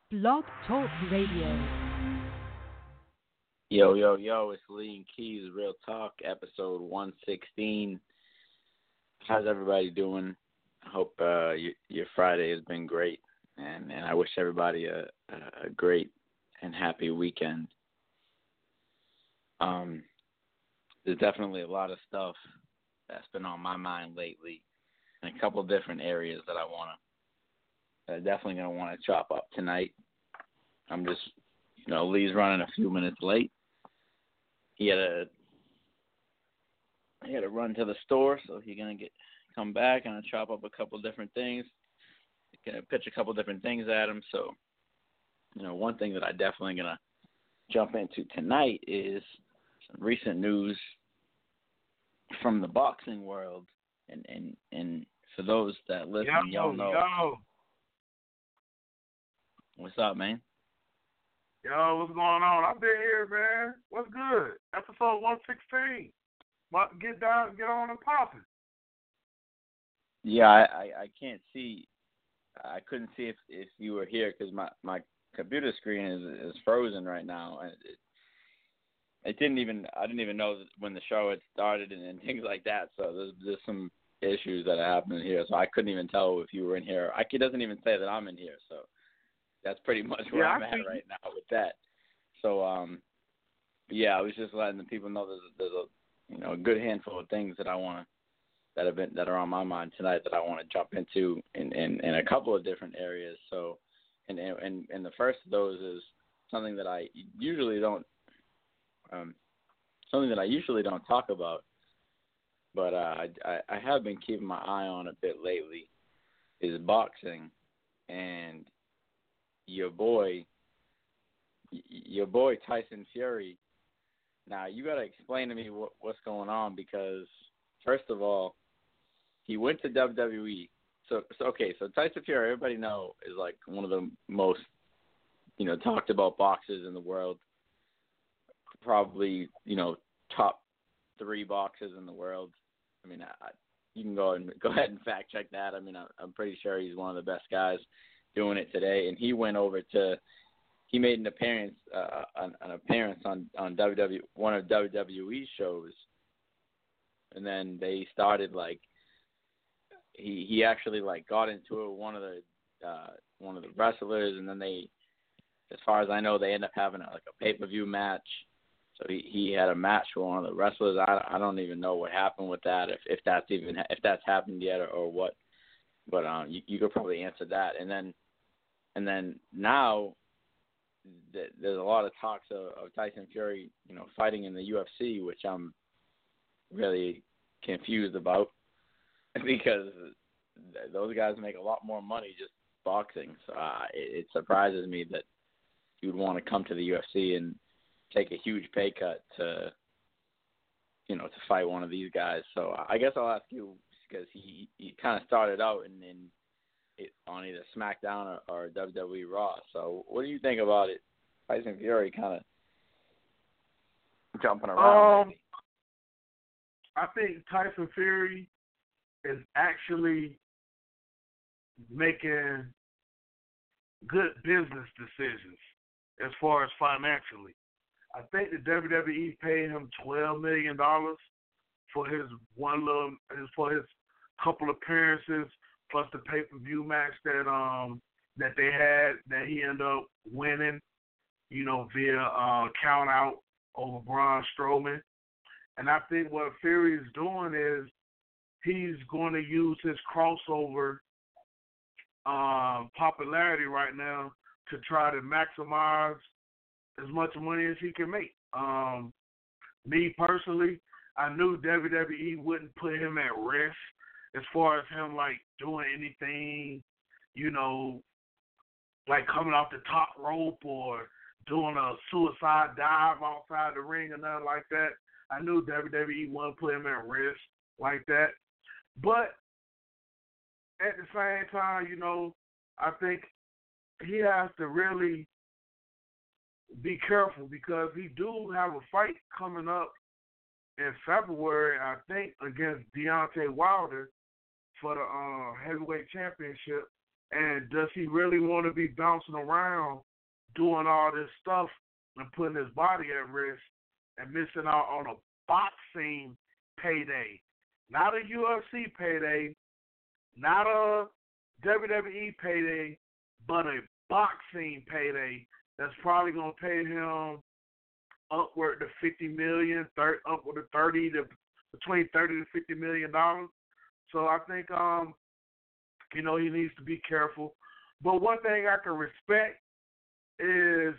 Blog Talk Radio. Yo, yo, yo, it's Lee and Keys, Real Talk, episode 116. How's everybody doing? I hope your Friday has been great, and I wish everybody a great and happy weekend. There's definitely a lot of stuff that's been on my mind lately in a couple different areas that definitely going to want to chop up tonight. I'm just, Lee's running a few minutes late. He had to run to the store, so he's gonna come back and chop up a couple different things. Gonna pitch a couple different things at him. So, one thing that I definitely gonna jump into tonight is some recent news from the boxing world, and for those that listen, y'all know. Yo. What's up, man? Yo, what's going on? I've been here, man. What's good? Episode 116. Get on and popping. Yeah, I can't see. I couldn't see if you were here because my computer screen is frozen right now, and I didn't even know when the show had started and things like that. So there's some issues that are happening here, so I couldn't even tell if you were in here. It doesn't even say that I'm in here, so. That's pretty much where I'm at right now with that. So, I was just letting the people know there's a good handful of things that that are on my mind tonight that I want to jump into in a couple of different areas. So, and the first of those is something that I usually don't talk about, but I have been keeping my eye on a bit lately, is boxing, and your boy Tyson Fury. Now you got to explain to me what's going on, because first of all, he went to WWE. So Tyson Fury, everybody know, is like one of the most talked about boxers in the world. Probably top 3 boxers in the world. I mean, you can go ahead and fact check that. I mean, I'm pretty sure he's one of the best guys doing it today, and he went over he made an appearance on one of WWE's shows, and then they started he actually got into it with one of the wrestlers, and then they, as far as I know, they end up having a pay-per-view match. So he had a match with one of the wrestlers. I don't even know what happened with that, if that's happened yet or what. But you could probably answer that. And then now there's a lot of talks of Tyson Fury, fighting in the UFC, which I'm really confused about, because those guys make a lot more money just boxing. So it surprises me that you'd want to come to the UFC and take a huge pay cut to fight one of these guys. So I guess I'll ask you, because he kind of started out on either SmackDown or WWE Raw. So what do you think about it? Tyson Fury kind of jumping around lately. I think Tyson Fury is actually making good business decisions as far as financially. I think the WWE paid him $12 million for his couple appearances, plus the pay-per-view match that they had, that he ended up winning, via count out over Braun Strowman. And I think what Fury is doing is he's going to use his crossover popularity right now to try to maximize as much money as he can make. Me personally, I knew WWE wouldn't put him at risk as far as him doing anything, coming off the top rope or doing a suicide dive outside the ring or nothing like that. I knew WWE wouldn't put him at risk like that. But at the same time, I think he has to really be careful, because he do have a fight coming up in February, I think, against Deontay Wilder for the heavyweight championship. And does he really want to be bouncing around doing all this stuff and putting his body at risk and missing out on a boxing payday? Not a UFC payday, not a WWE payday, but a boxing payday that's probably going to pay him upward to $50 million, upward to between $30 to $50 million. So I think, he needs to be careful. But one thing I can respect is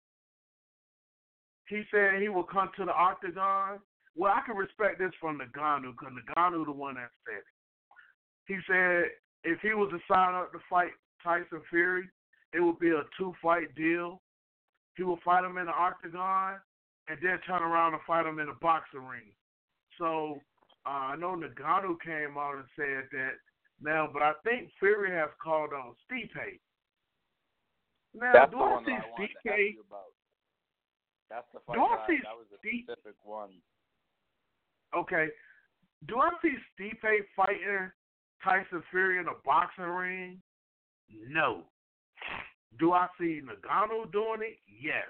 he said he will come to the octagon. Well, I can respect this from Ngannou because Ngannou the one that said it. He said if he was to sign up to fight Tyson Fury, it would be a 2-fight deal. He will fight him in the octagon and then turn around and fight him in a boxing ring. So I know Ngannou came out and said that now, but I think Fury has called on Stipe. Now, That's do the I one see that I wanted to ask Stipe? you about. That's the fight Do I see that was a Stipe? specific one. Okay. Do I see Stipe fighting Tyson Fury in a boxing ring? No. Do I see Ngannou doing it? Yes.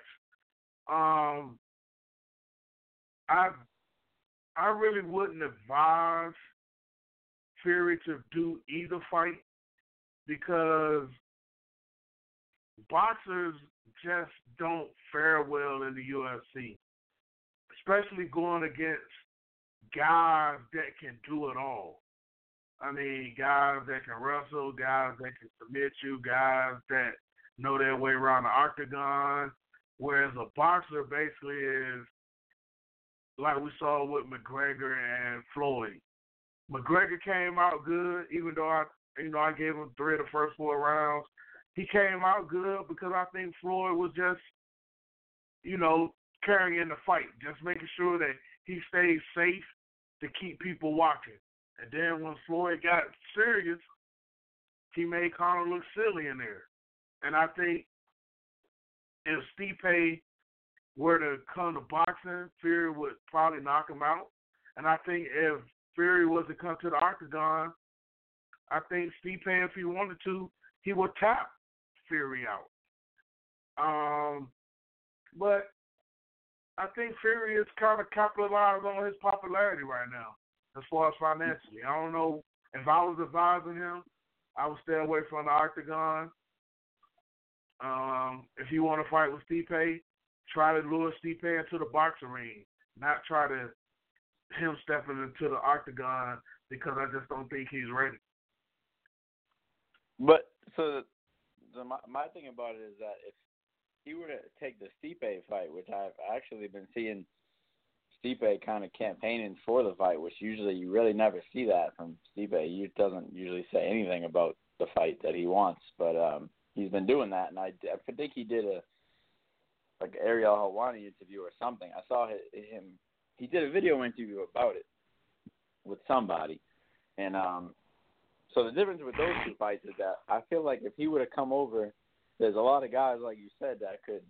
I really wouldn't advise Fury to do either fight because boxers just don't fare well in the UFC, especially going against guys that can do it all. I mean, guys that can wrestle, guys that can submit you, guys that know their way around the octagon, whereas a boxer basically is like we saw with McGregor and Floyd. McGregor came out good, even though I gave him 3 of the first 4 rounds. He came out good because I think Floyd was just, carrying the fight, just making sure that he stayed safe to keep people watching. And then when Floyd got serious, he made Conor look silly in there. And I think if Stipe were to come to boxing, Fury would probably knock him out. And I think if Fury was to come to the octagon, I think Stipe, if he wanted to, he would tap Fury out. But I think Fury is kind of capitalized on his popularity right now as far as financially. I don't know if I was advising him, I would stay away from the octagon. If you want to fight with Stipe, try to lure Stipe into the boxing ring, not try to him stepping into the octagon because I just don't think he's ready. But so my thing about it is that if he were to take the Stipe fight, which I've actually been seeing Stipe kind of campaigning for the fight, which usually you really never see that from Stipe. He doesn't usually say anything about the fight that he wants, but he's been doing that, and I think he did like Ariel Helwani interview or something. I saw him. He did a video interview about it with somebody, and so the difference with those 2 fights is that I feel like if he were to come over, there's a lot of guys, like you said, that could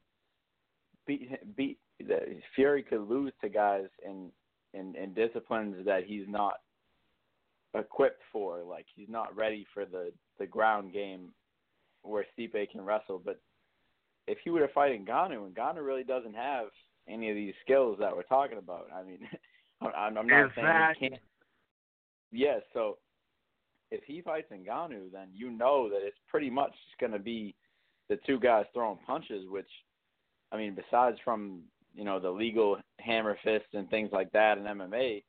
beat that Fury could lose to guys in disciplines that he's not equipped for. Like, he's not ready for the ground game where Stipe can wrestle. But if he were to fight Ngannou really doesn't have any of these skills that we're talking about. I mean, I'm not saying he can't. Yes, so if he fights Ngannou, then you know that it's pretty much going to be the 2 guys throwing punches, which, I mean, besides from, the legal hammer fists and things like that in MMA,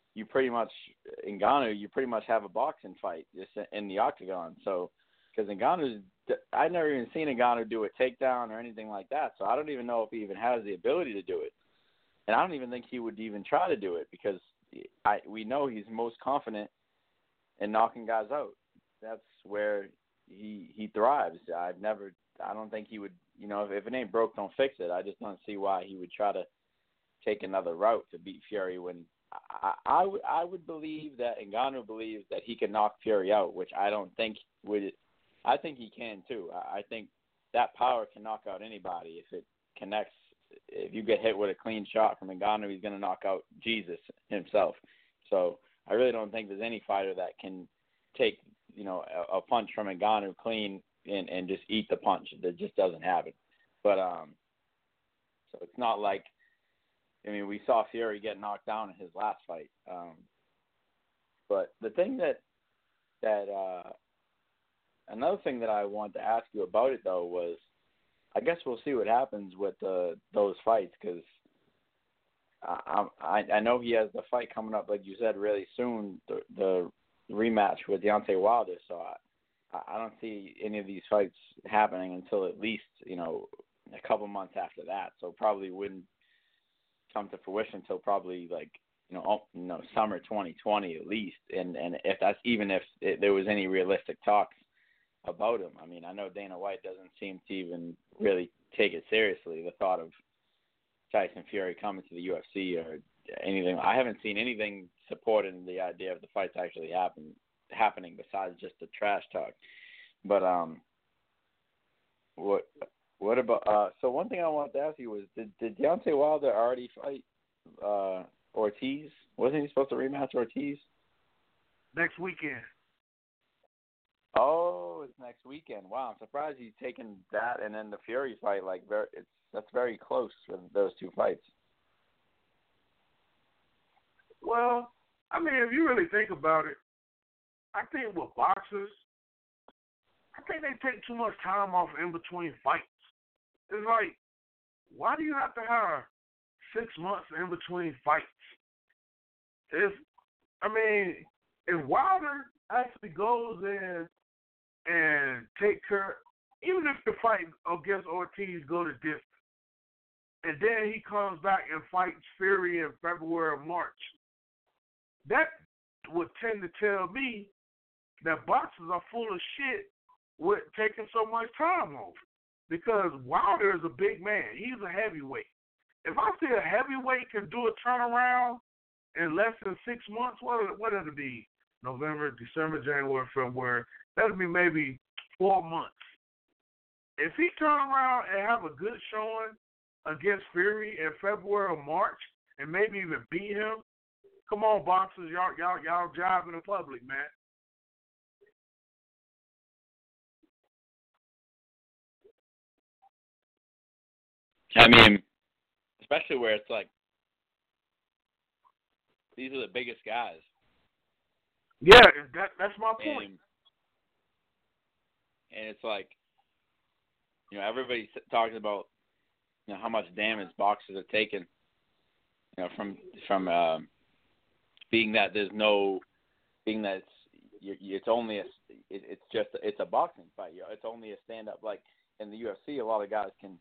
Ngannou, you pretty much have a boxing fight just in the octagon. So, because I've never even seen Ngannou do a takedown or anything like that, so I don't even know if he even has the ability to do it. And I don't even think he would even try to do it because we know he's most confident in knocking guys out. That's where he thrives. I don't think he would, if it ain't broke, don't fix it. I just don't see why he would try to take another route to beat Fury when I would believe that Ngannou believes that he can knock Fury out, which I don't think would. I think he can too. I think that power can knock out anybody if it connects. If you get hit with a clean shot from Ngannou, he's going to knock out Jesus himself. So I really don't think there's any fighter that can take a punch from Ngannou clean and just eat the punch. That just doesn't happen. But so it's not like, I mean, we saw Fury get knocked down in his last fight. But the thing that another thing that I wanted to ask you about it though was, I guess we'll see what happens with those fights, because I know he has the fight coming up, like you said, really soon, the rematch with Deontay Wilder. So I don't see any of these fights happening until at least, a couple months after that. So probably wouldn't come to fruition until probably like, summer 2020 at least. And if that's, even if there was any realistic talks about him. I mean, I know Dana White doesn't seem to even really take it seriously, the thought of Tyson Fury coming to the UFC or anything. I haven't seen anything supporting the idea of the fights actually happening besides just the trash talk. But what about so one thing I wanted to ask you was, did Deontay Wilder already fight Ortiz? Wasn't he supposed to rematch Ortiz? Next weekend. Oh, it's next weekend. Wow, I'm surprised he's taken that and then the Fury fight. That's very close with those two fights. Well, I mean, if you really think about it, I think with boxers, I think they take too much time off in between fights. It's like, why do you have to have 6 months in between fights? If Wilder actually goes in and take care, even if the fight against Ortiz go to distance, and then he comes back and fights Fury in February or March, that would tend to tell me that boxers are full of shit with taking so much time off. Because Wilder is a big man. He's a heavyweight. If I see a heavyweight can do a turnaround in less than 6 months, what it'll be? November, December, January, February. That'll be maybe 4 months. If he turn around and have a good showing against Fury in February or March, and maybe even beat him, come on, boxers, y'all jiving in public, man. I mean, especially where it's like, these are the biggest guys. Yeah, that's my point. And it's like, everybody's talking about, how much damage boxers are taking, from being that it's a boxing fight. It's only a stand up. Like in the UFC, a lot of guys can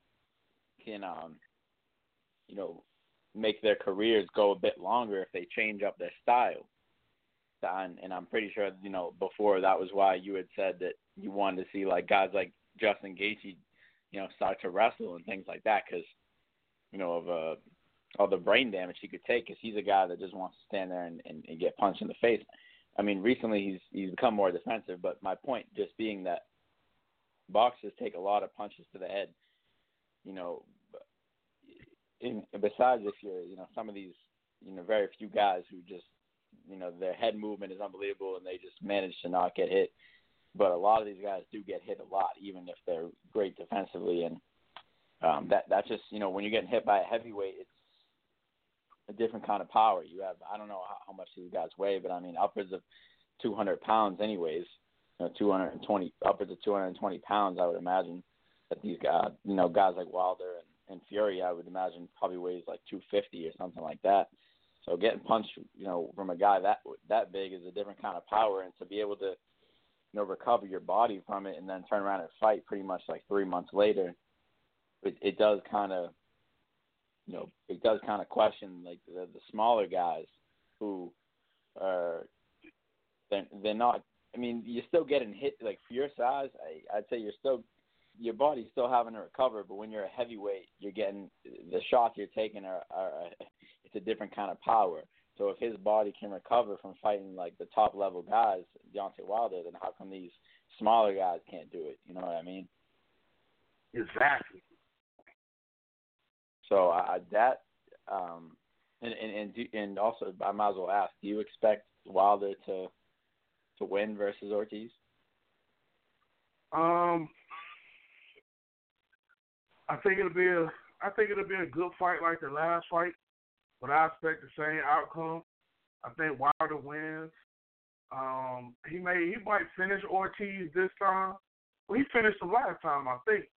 make their careers go a bit longer if they change up their style. And I'm pretty sure, before that was why you had said that you wanted to see like guys like Justin Gaethje, start to wrestle and things like that, because, of all the brain damage he could take, because he's a guy that just wants to stand there and get punched in the face. I mean, recently he's become more defensive, but my point just being that boxers take a lot of punches to the head, besides if you're, some of these, very few guys who just, their head movement is unbelievable and they just manage to not get hit. But a lot of these guys do get hit a lot, even if they're great defensively. And that's just, when you're getting hit by a heavyweight, it's a different kind of power. You have, I don't know how much these guys weigh, but I mean, upwards of 200 pounds anyways, 220, upwards of 220 pounds, I would imagine that these guys, guys like Wilder and Fury, I would imagine probably weighs like 250 or something like that. So getting punched, from a guy that big is a different kind of power, and to be able to, recover your body from it and then turn around and fight pretty much like 3 months later, it does kind of, question like the smaller guys who are, they're not. I mean, you're still getting hit. Like for your size, I'd say your body's still having to recover. But when you're a heavyweight, you're getting the shots you're taking are it's a different kind of power. So if his body can recover from fighting like the top level guys, Deontay Wilder, then how come these smaller guys can't do it? You know what I mean? Exactly. So and also I might as well ask: do you expect Wilder to win versus Ortiz? Um, I think it'll be a good fight like the last fight, but I expect the same outcome. I think Wilder wins. He might finish Ortiz this time. Well, he finished him last time, I think.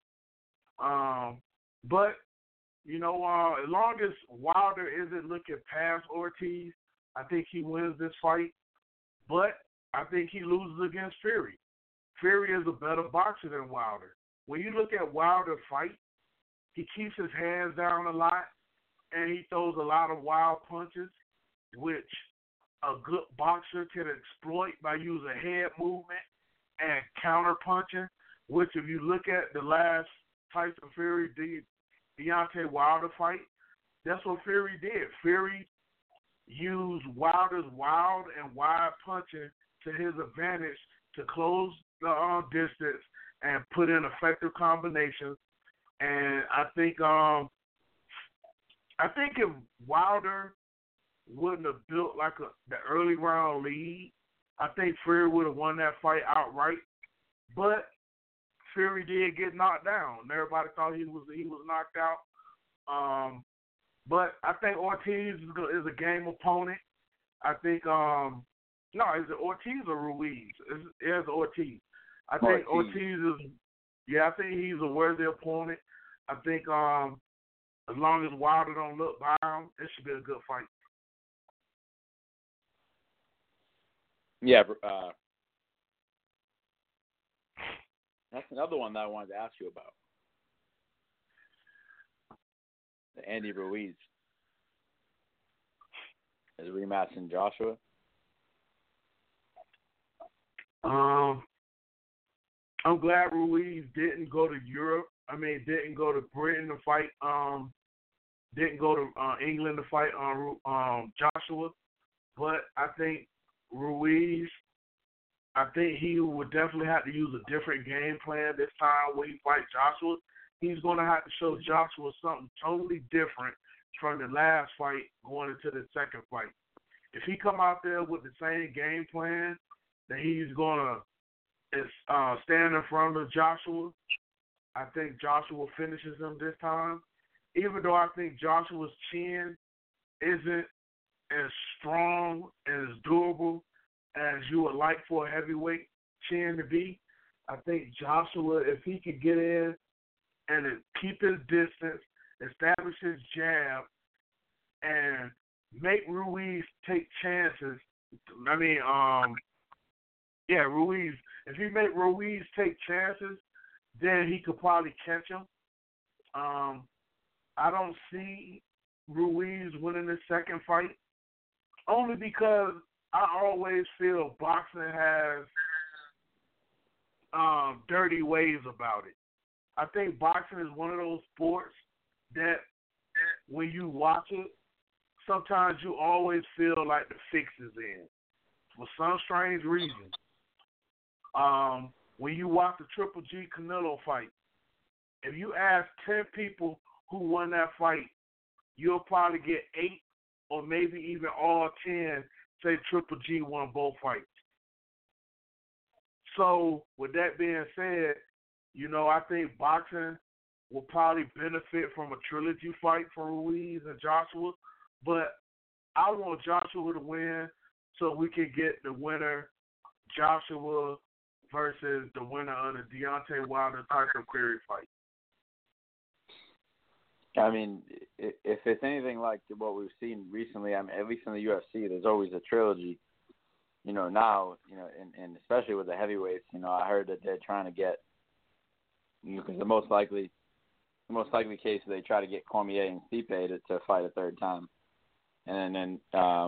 But as long as Wilder isn't looking past Ortiz, I think he wins this fight. But I think he loses against Fury. Fury is a better boxer than Wilder. When you look at Wilder fight, he keeps his hands down a lot, and he throws a lot of wild punches, which a good boxer can exploit by using head movement and counter punching, which if you look at the last Tyson Fury Deontay Wilder fight, that's what Fury did. Fury used Wilder's wild and wide punching to his advantage to close the distance and put in effective combinations. And I think if Wilder wouldn't have built like the early round lead, I think Fury would have won that fight outright. But Fury did get knocked down. Everybody thought he was knocked out. But I think Ortiz is a game opponent. I think no, is it Ortiz or Ruiz? It's Ortiz. I think Ortiz is. Yeah, I think he's a worthy opponent. I think as long as Wilder don't look by him, it should be a good fight. Yeah, that's another one that I wanted to ask you about. The Andy Ruiz. His rematch in Joshua. I'm glad Ruiz didn't go to Europe. Didn't go to Britain to fight. Didn't go to England to fight Joshua. But I think Ruiz, I think he would definitely have to use a different game plan this time when he fights Joshua. He's going to have to show Joshua something totally different from the last fight going into the second fight. If he come out there with the same game plan that he's going to stand in front of Joshua, I think Joshua finishes him this time. Even though I think Joshua's chin isn't as strong and as durable as you would like for a heavyweight chin to be, I think Joshua, if he could get in and keep his distance, establish his jab, and make Ruiz take chances. Ruiz. If he make Ruiz take chances, then he could probably catch him. I don't see Ruiz winning the second fight, only because I always feel boxing has dirty ways about it. I think boxing is one of those sports that when you watch it, sometimes you always feel like the fix is in for some strange reason. When you watch the Triple G Canelo fight, if you ask 10 people who won that fight, you'll probably get 8 or maybe even all 10 say Triple G won both fights. So with that being said, I think boxing will probably benefit from a trilogy fight for Ruiz and Joshua, but I want Joshua to win so we can get the winner, Joshua versus the winner of the Deontay Wilder Tyson Fury fight. If it's anything like what we've seen recently, at least in the UFC, there's always a trilogy. Now, and especially with the heavyweights, I heard that they're trying to get, because the most likely case is they try to get Cormier and Stipe to fight a third time, and then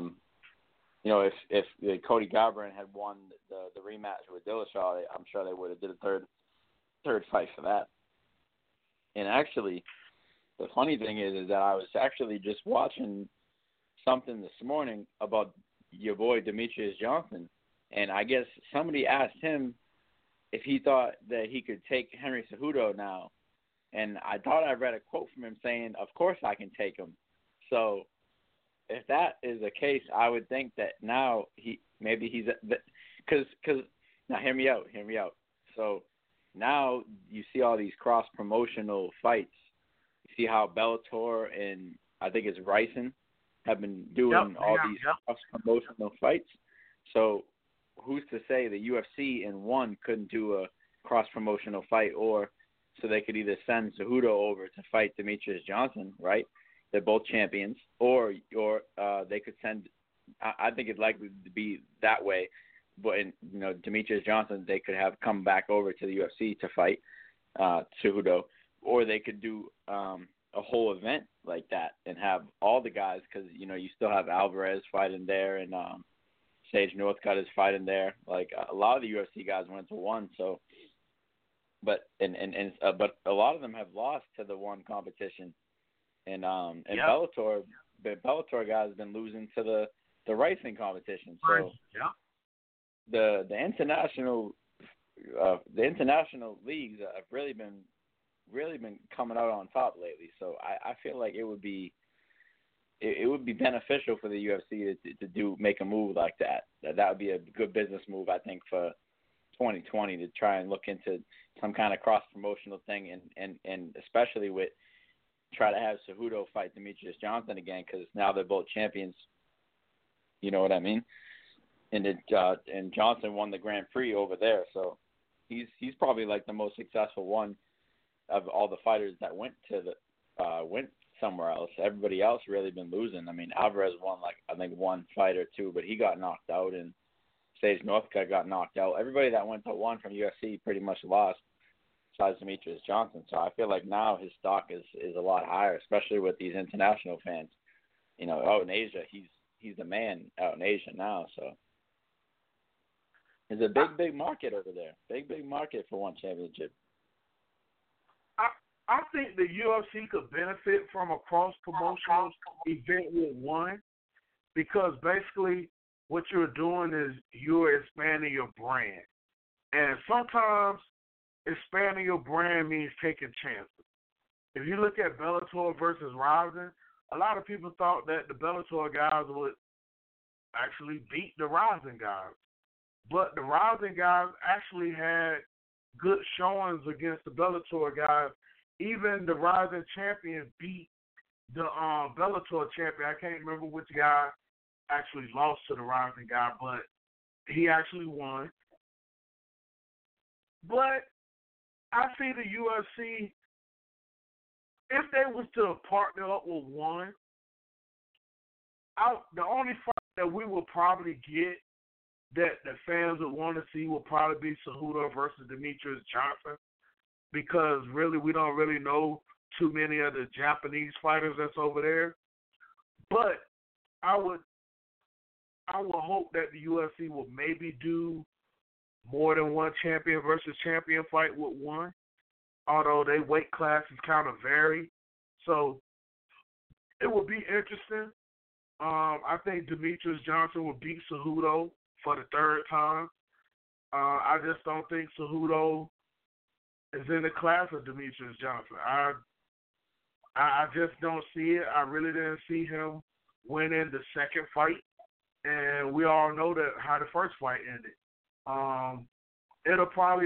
if Cody Garbrandt had won the rematch with Dillashaw, I'm sure they would have did a third fight for that. And actually, the funny thing is that I was actually just watching something this morning about your boy Demetrius Johnson, and I guess somebody asked him if he thought that he could take Henry Cejudo now, and I thought I read a quote from him saying, "Of course I can take him." So if that is the case, I would think that now he's because now hear me out. So now you see all these cross promotional fights. You see how Bellator and I think it's Ryzen have been doing all these cross promotional fights. So who's to say the UFC in one couldn't do a cross promotional fight, or so they could either send Cejudo over to fight Demetrius Johnson, right? They're both champions, or they could send. I think it's likely to be that way. But Demetrius Johnson, they could have come back over to the UFC to fight Cejudo, or they could do a whole event like that and have all the guys, because you still have Alvarez fighting there, and Sage Northcutt is fighting there. Like a lot of the UFC guys went to one, so. But but a lot of them have lost to the one competition, and Bellator guys have been losing to the Ryzen competition. So the international leagues have really been coming out on top lately. So I feel like it would be beneficial for the UFC to make a move like that. That would be a good business move, I think, for 2020 to try and look into some kind of cross promotional thing, and especially with try to have Cejudo fight Demetrius Johnson again, because now they're both champions. You know what I mean? And and Johnson won the Grand Prix over there, so he's probably like the most successful one of all the fighters that went somewhere else. Everybody else really been losing. I mean, Alvarez won I think one fight or two, but he got knocked out, and Sage Northcutt got knocked out. Everybody that went to one from UFC pretty much lost, besides Demetrius Johnson. So I feel like now his stock is a lot higher, especially with these international fans. Out in Asia, he's the man out in Asia now. So there's a big market over there. Big market for one championship. I think the UFC could benefit from a cross-promotional event with one, because basically what you're doing is you're expanding your brand. And sometimes expanding your brand means taking chances. If you look at Bellator versus Ryzen, a lot of people thought that the Bellator guys would actually beat the Ryzen guys. But the Ryzen guys actually had good showings against the Bellator guys. Even the Ryzen champion beat the Bellator champion. I can't remember which guy actually lost to the Rising guy, but he actually won. But I see the UFC, if they was to partner up with one, the only fight that we will probably get that the fans would want to see will probably be Cejudo versus Demetrius Johnson, because really we don't really know too many of the Japanese fighters that's over there. But I would hope that the UFC will maybe do more than one champion versus champion fight with one, although they weight classes kind of vary. So it will be interesting. I think Demetrius Johnson will beat Cejudo for the third time. I just don't think Cejudo is in the class of Demetrius Johnson. I just don't see it. I really didn't see him winning the second fight. And we all know that how the first fight ended. It'll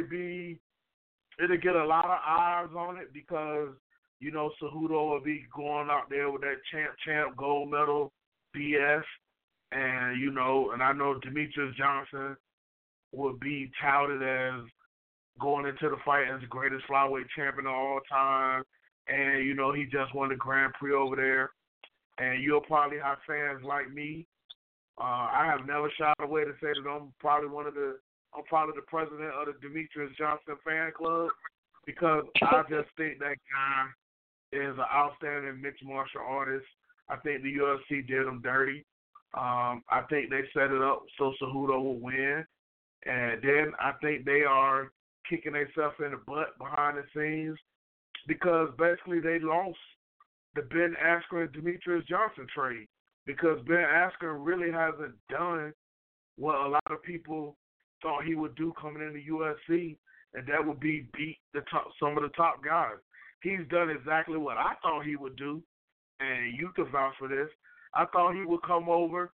get a lot of eyes on it because, Cejudo will be going out there with that champ gold medal BS. And, and I know Demetrius Johnson will be touted as going into the fight as the greatest flyweight champion of all time. And, he just won the Grand Prix over there. And you'll probably have fans like me. I have never shied away to say that I'm probably the president of the Demetrius Johnson fan club, because I just think that guy is an outstanding mixed martial artist. I think the UFC did him dirty. I think they set it up so Cejudo will win. And then I think they are kicking themselves in the butt behind the scenes, because basically they lost the Ben Askren and Demetrius Johnson trade, because Ben Askren really hasn't done what a lot of people thought he would do coming into UFC, and that would be beat some of the top guys. He's done exactly what I thought he would do, and you can vouch for this. I thought he would come over,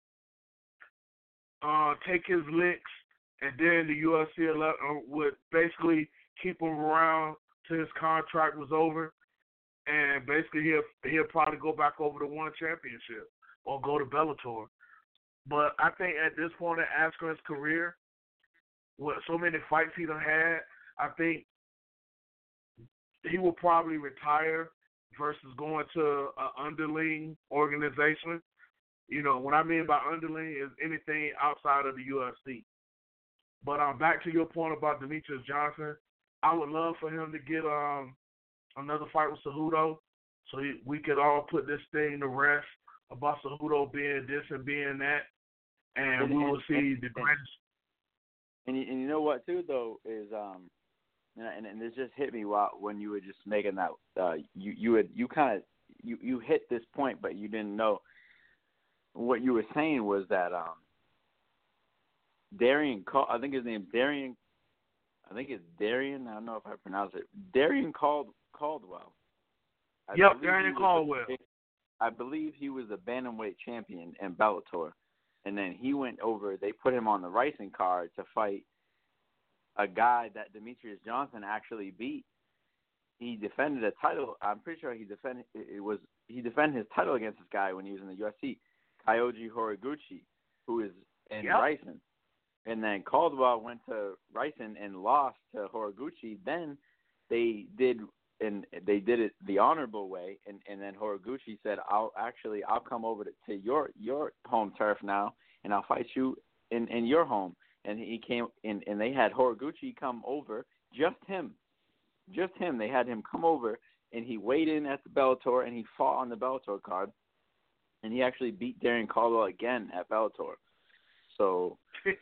take his licks, and then the UFC would basically keep him around till his contract was over, and basically he'll probably go back over to one championship or go to Bellator. But I think at this point in Askren's career, with so many fights he done had, I think he will probably retire versus going to an underling organization. You know, what I mean by underling is anything outside of the UFC. But back to your point about Demetrius Johnson, I would love for him to get another fight with Cejudo, so we could all put this thing to rest about Cejudo being this and being that, and we will see the greatest. And you know what too though is and this just hit me when you were just making that you hit this point, but you didn't know what you were saying was that Darian, I think his name's Darian. I think it's Darian. I don't know if I pronounce it. Darian Caldwell. Yep, Darian Caldwell. I believe he was a bantamweight champion in Bellator, and then he went over. They put him on the Rising card to fight a guy that Demetrius Johnson actually beat. He defended a title. I'm pretty sure he defended his title against this guy when he was in the UFC, Kyoji Horiguchi, who is in Rising. And then Caldwell went to Rising and lost to Horiguchi. Then they did it the honorable way, and then Horiguchi said, "I'll come over to your home turf now, and I'll fight you in your home." And he came in, and they had Horiguchi come over, just him. They had him come over, and he weighed in at the Bellator, and he fought on the Bellator card, and he actually beat Darian Caldwell again at Bellator. So,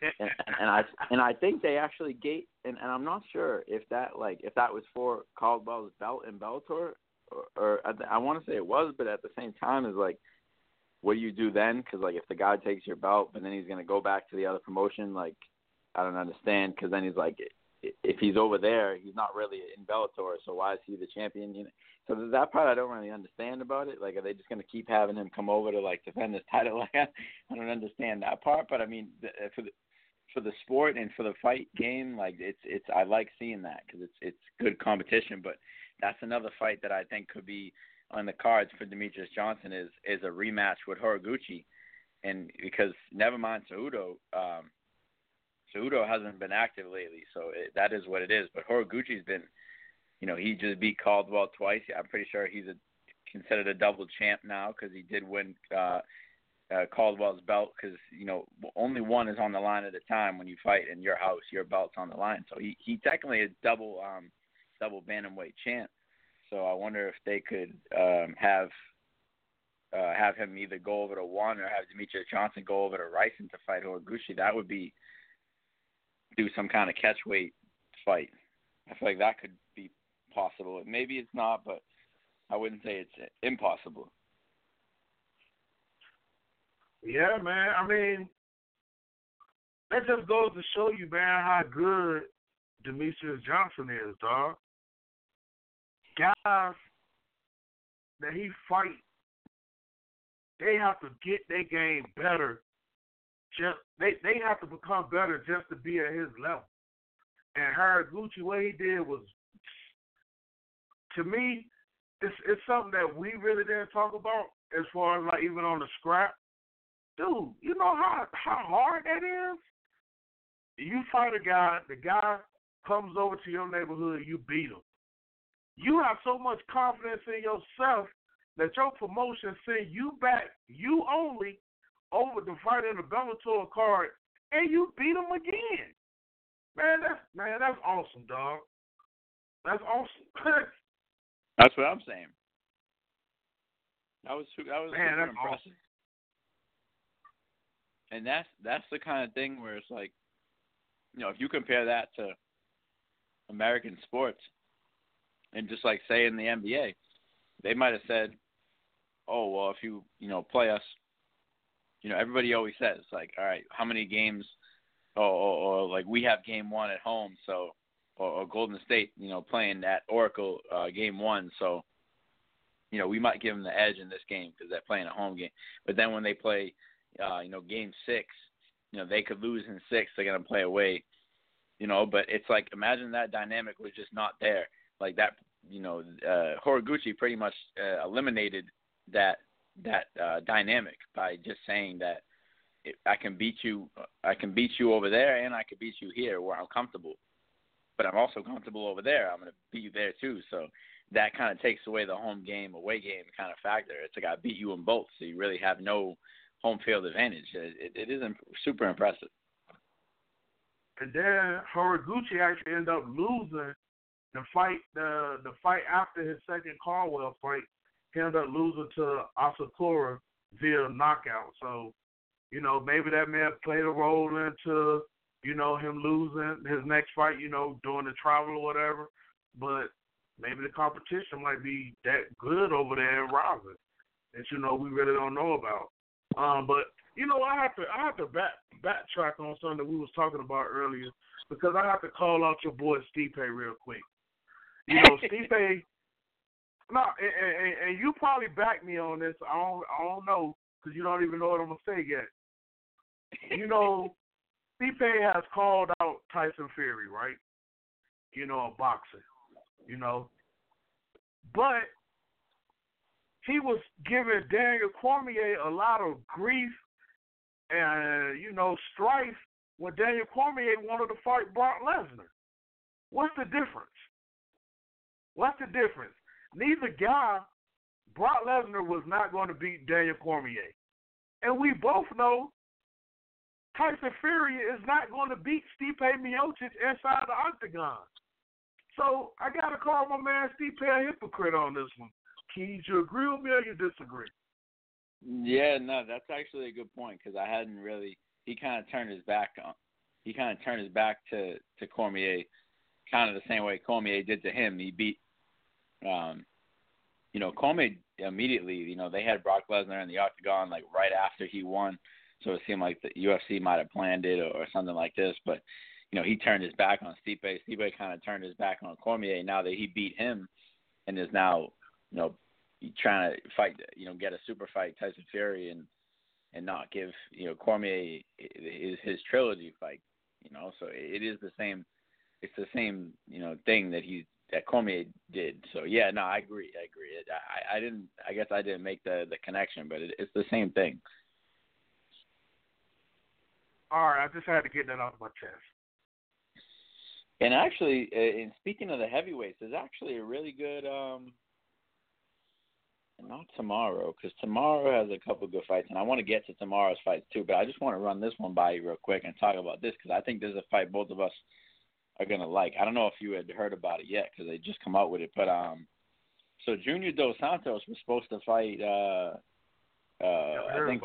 and I think they actually gave, and I'm not sure if that was for Caldwell's belt in Bellator, or I want to say it was, but at the same time, is like, what do you do then? Because like, if the guy takes your belt, but then he's gonna go back to the other promotion, like, I don't understand. Because then he's like, if he's over there, he's not really in Bellator, so why is he the champion? You know? So that part I don't really understand about it. Like, are they just going to keep having him come over to like defend his title? Like, I don't understand that part. But I mean, for the sport and for the fight game, like it's I like seeing that because it's good competition. But that's another fight that I think could be on the cards for Demetrius Johnson is a rematch with Horiguchi, and because never mind Cejudo. Cejudo hasn't been active lately, so that is what it is. But Horiguchi's been, you know, he just beat Caldwell twice. I'm pretty sure he's considered a double champ now because he did win Caldwell's belt because, you know, only one is on the line at a time when you fight in your house. Your belt's on the line. So he technically is double bantamweight champ. So I wonder if they could have him either go over to one or have Demetrius Johnson go over to Rising to fight Horiguchi. That would be do some kind of catchweight fight. I feel like that could be possible. Maybe it's not, but I wouldn't say it's impossible. Yeah, man. I mean, that just goes to show you, man, how good Demetrius Johnson is, dog. Guys that he fight, they have to get their game better. They have to become better just to be at his level. And Horiguchi, what he did was, to me, it's something that we really didn't talk about as far as like even on the scrap. Dude, you know how hard that is? You fight a guy, the guy comes over to your neighborhood, you beat him. You have so much confidence in yourself that your promotion send you back, you only, over to fight in the Bellator card, and you beat him again. Man, that's awesome, dog. That's awesome. That's what I'm saying. That was man, super that's impressive. Awesome. And that's the kind of thing where it's like, you know, if you compare that to American sports, and just like say in the NBA, they might have said, oh, well, if you play us, you know, everybody always says, like, all right, how many games, or like we have game one at home, so, or Golden State, you know, playing at Oracle game one, so, you know, we might give them the edge in this game because they're playing a home game. But then when they play, game 6, you know, they could lose in 6, they're going to play away. But it's like, imagine that dynamic was just not there. Like that, Horiguchi pretty much eliminated that dynamic by just saying that I can beat you over there, and I can beat you here where I'm comfortable. But I'm also comfortable over there. I'm going to beat you there too. So that kind of takes away the home game, away game kind of factor. It's like I beat you in both, so you really have no home field advantage. It is super impressive. And then Horiguchi actually ended up losing the fight. The fight after his second Caldwell fight, he ended up losing to Asakura via knockout. So, maybe that may have played a role into, him losing his next fight, during the travel or whatever. But maybe the competition might be that good over there in Rosin that, we really don't know about. But I have to backtrack on something that we was talking about earlier, because I have to call out your boy Stipe real quick. Stipe. No, and you probably back me on this. I don't know, because you don't even know what I'm gonna say yet. Stipe has called out Tyson Fury, right? A boxer. But he was giving Daniel Cormier a lot of grief and, strife when Daniel Cormier wanted to fight Brock Lesnar. What's the difference? Neither guy, Brock Lesnar was not going to beat Daniel Cormier. And we both know Tyson Fury is not going to beat Stipe Miocic inside the octagon. So I got to call my man Stipe a hypocrite on this one. Keys, you agree with me or you disagree? Yeah, no, that's actually a good point, because I hadn't really. He kind of turned his back to Cormier, kind of the same way Cormier did to him. He beat, Cormier immediately. They had Brock Lesnar in the octagon like right after he won, so it seemed like the UFC might have planned it or something like this. But he turned his back on Stipe. Stipe kind of turned his back on Cormier now that he beat him, and is now trying to fight, get a super fight Tyson Fury and not give Cormier his trilogy fight. So it is the same. It's the same thing that Cormier did. So yeah, no, I agree. I didn't. I guess I didn't make the connection, but it's the same thing. All right, I just had to get that off my chest. And actually, in speaking of the heavyweights, there's actually a really good. Not tomorrow, because tomorrow has a couple good fights, and I want to get to tomorrow's fights too. But I just want to run this one by you real quick and talk about this, because I think this is a fight both of us are gonna like. I don't know if you had heard about it yet, because they just come out with it. But so Junior Dos Santos was supposed to fight. I think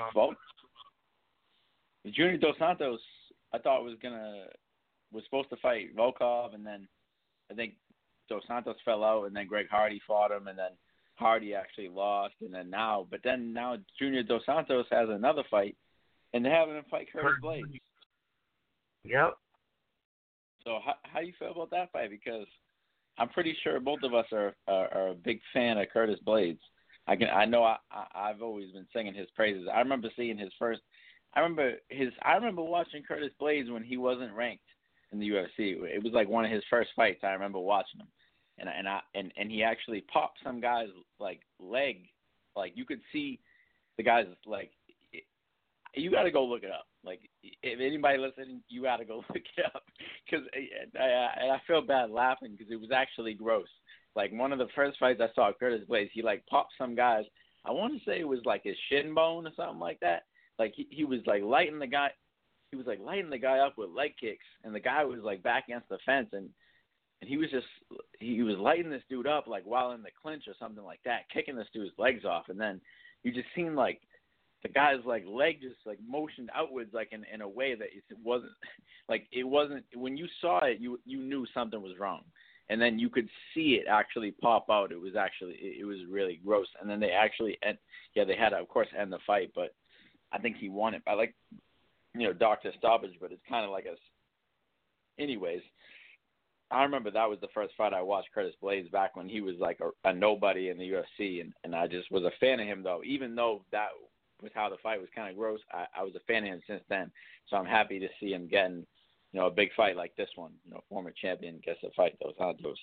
Junior Dos Santos, I thought was supposed to fight Volkov, and then I think Dos Santos fell out, and then Greg Hardy fought him, and then Hardy actually lost, and then now Junior Dos Santos has another fight, and they're having him fight Curtis Blades. Yep. So how do you feel about that fight? Because I'm pretty sure both of us are a big fan of Curtis Blades. I've always been singing his praises. I remember seeing his first. I remember watching Curtis Blades when he wasn't ranked in the UFC. It was like one of his first fights. I remember watching him. And he actually popped some guy's like leg, like you could see the guy's like. You got to go look it up. Like if anybody listening, you got to go look it up, because I feel bad laughing because it was actually gross. Like one of the first fights I saw Curtis Blades, he like popped some guy's. I want to say it was like his shin bone or something like that. Like he was like lighting the guy. He was like lighting the guy up with leg kicks, and the guy was like back against the fence, and he was lighting this dude up like while in the clinch or something like that, kicking this dude's legs off, and then you just seen like the guy's like leg just like motioned outwards like in a way that it wasn't when you saw it you knew something was wrong, and then you could see it actually pop out. It was really gross, and then they actually they had to of course end the fight, but I think he won it by like doctor stoppage, but it's kind of like anyways. I remember that was the first fight I watched Curtis Blades back when he was like a nobody in the UFC, and I just was a fan of him though. Even though that was how the fight was kind of gross, I was a fan of him since then. So I'm happy to see him getting a big fight like this one. Former champion gets to fight Dos Santos.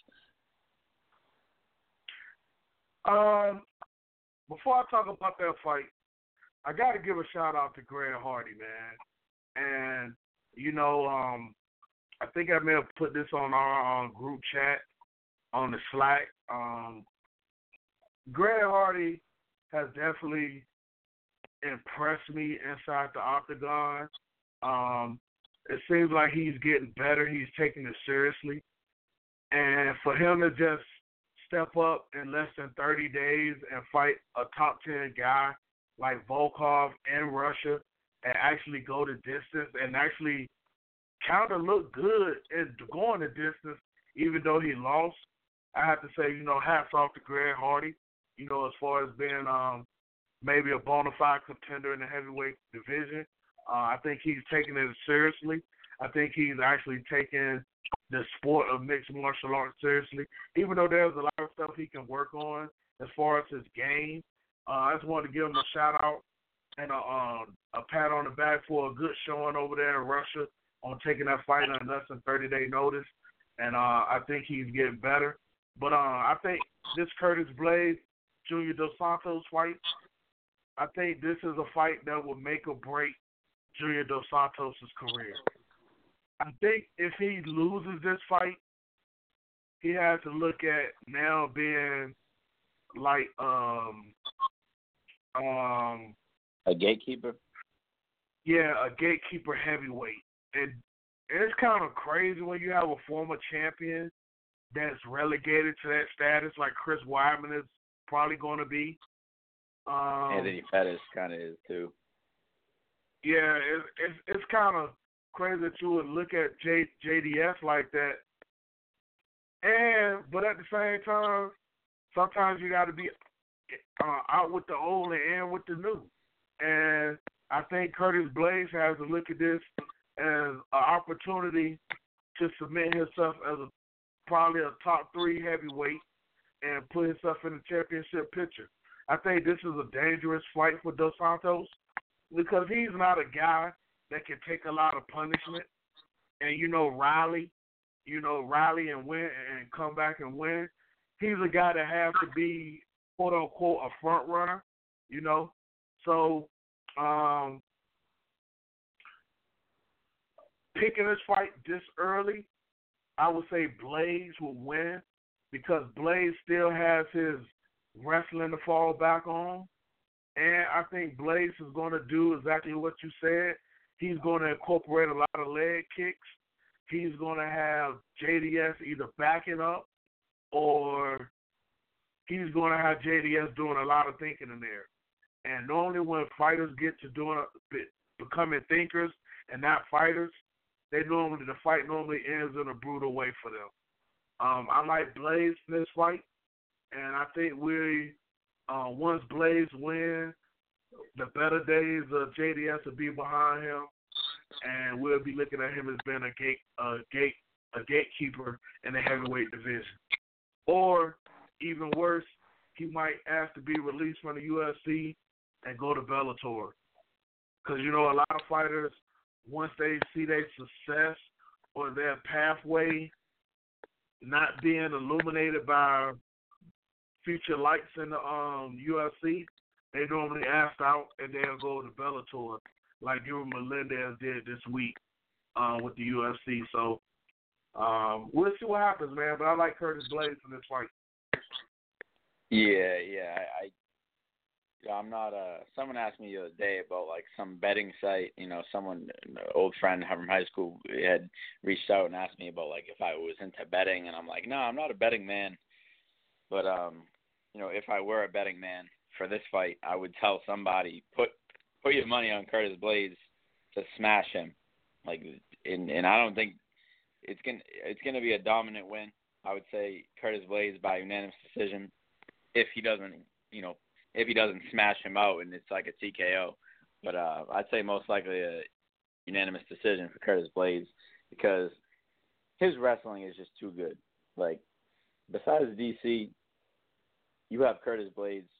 Before I talk about that fight, I got to give a shout out to Greg Hardy, man. And I think I may have put this on our group chat on the Slack. Greg Hardy has definitely impressed me inside the octagon. It seems like he's getting better. He's taking it seriously. And for him to just step up in less than 30 days and fight a top 10 guy like Volkov in Russia and actually go the distance and actually kind of look good in going the distance, even though he lost, I have to say, hats off to Greg Hardy, as far as being maybe a bona fide contender in the heavyweight division. I think he's taking it seriously. I think he's actually taking the sport of mixed martial arts seriously, even though there's a lot of stuff he can work on as far as his game. I just wanted to give him a shout-out and a pat on the back for a good showing over there in Russia on taking that fight on less than 30-day notice. And I think he's getting better. But I think this Curtis Blades, Junior Dos Santos fight, I think this is a fight that will make or break Junior Dos Santos' career. I think if he loses this fight, he has to look at now being like a gatekeeper? Yeah, a gatekeeper heavyweight. And it's kind of crazy when you have a former champion that's relegated to that status like Chris Weidman is probably going to be. Anthony Pettis kind of is too. Yeah, it's kind of crazy that you would look at JDS like that. But at the same time, sometimes you got to be out with the old and in with the new. And I think Curtis Blades has to look at this as an opportunity to submit himself as probably a top 3 heavyweight and put himself in the championship picture. I think this is a dangerous fight for Dos Santos because he's not a guy that can take a lot of punishment and, rally and win and come back and win. He's a guy that has to be, quote unquote, a front runner, So, picking this fight this early, I would say Blades will win because Blades still has his wrestling to fall back on. And I think Blades is going to do exactly what you said. He's going to incorporate a lot of leg kicks. He's going to have JDS either backing up or he's going to have JDS doing a lot of thinking in there. And normally when fighters get to becoming thinkers and not fighters, the fight normally ends in a brutal way for them. I like Blades in this fight, and I think once Blades wins, the better days of JDS will be behind him, and we'll be looking at him as being a gatekeeper in the heavyweight division. Or even worse, he might ask to be released from the UFC and go to Bellator. Because, a lot of fighters, once they see their success or their pathway not being illuminated by future lights in the UFC, they normally ask out and they'll go to Bellator, like Yuri Melendez did this week with the UFC. So we'll see what happens, man. But I like Curtis Blades in this fight. Yeah. I'm not someone asked me the other day about like some betting site, someone, an old friend from high school had reached out and asked me about like if I was into betting, and I'm like, no, I'm not a betting man. But if I were a betting man for this fight, I would tell somebody put your money on Curtis Blades to smash him. Like, and I don't think it's gonna be a dominant win. I would say Curtis Blades by unanimous decision if he doesn't smash him out and it's like a TKO. But I'd say most likely a unanimous decision for Curtis Blades because his wrestling is just too good. Like, besides DC, you have Curtis Blades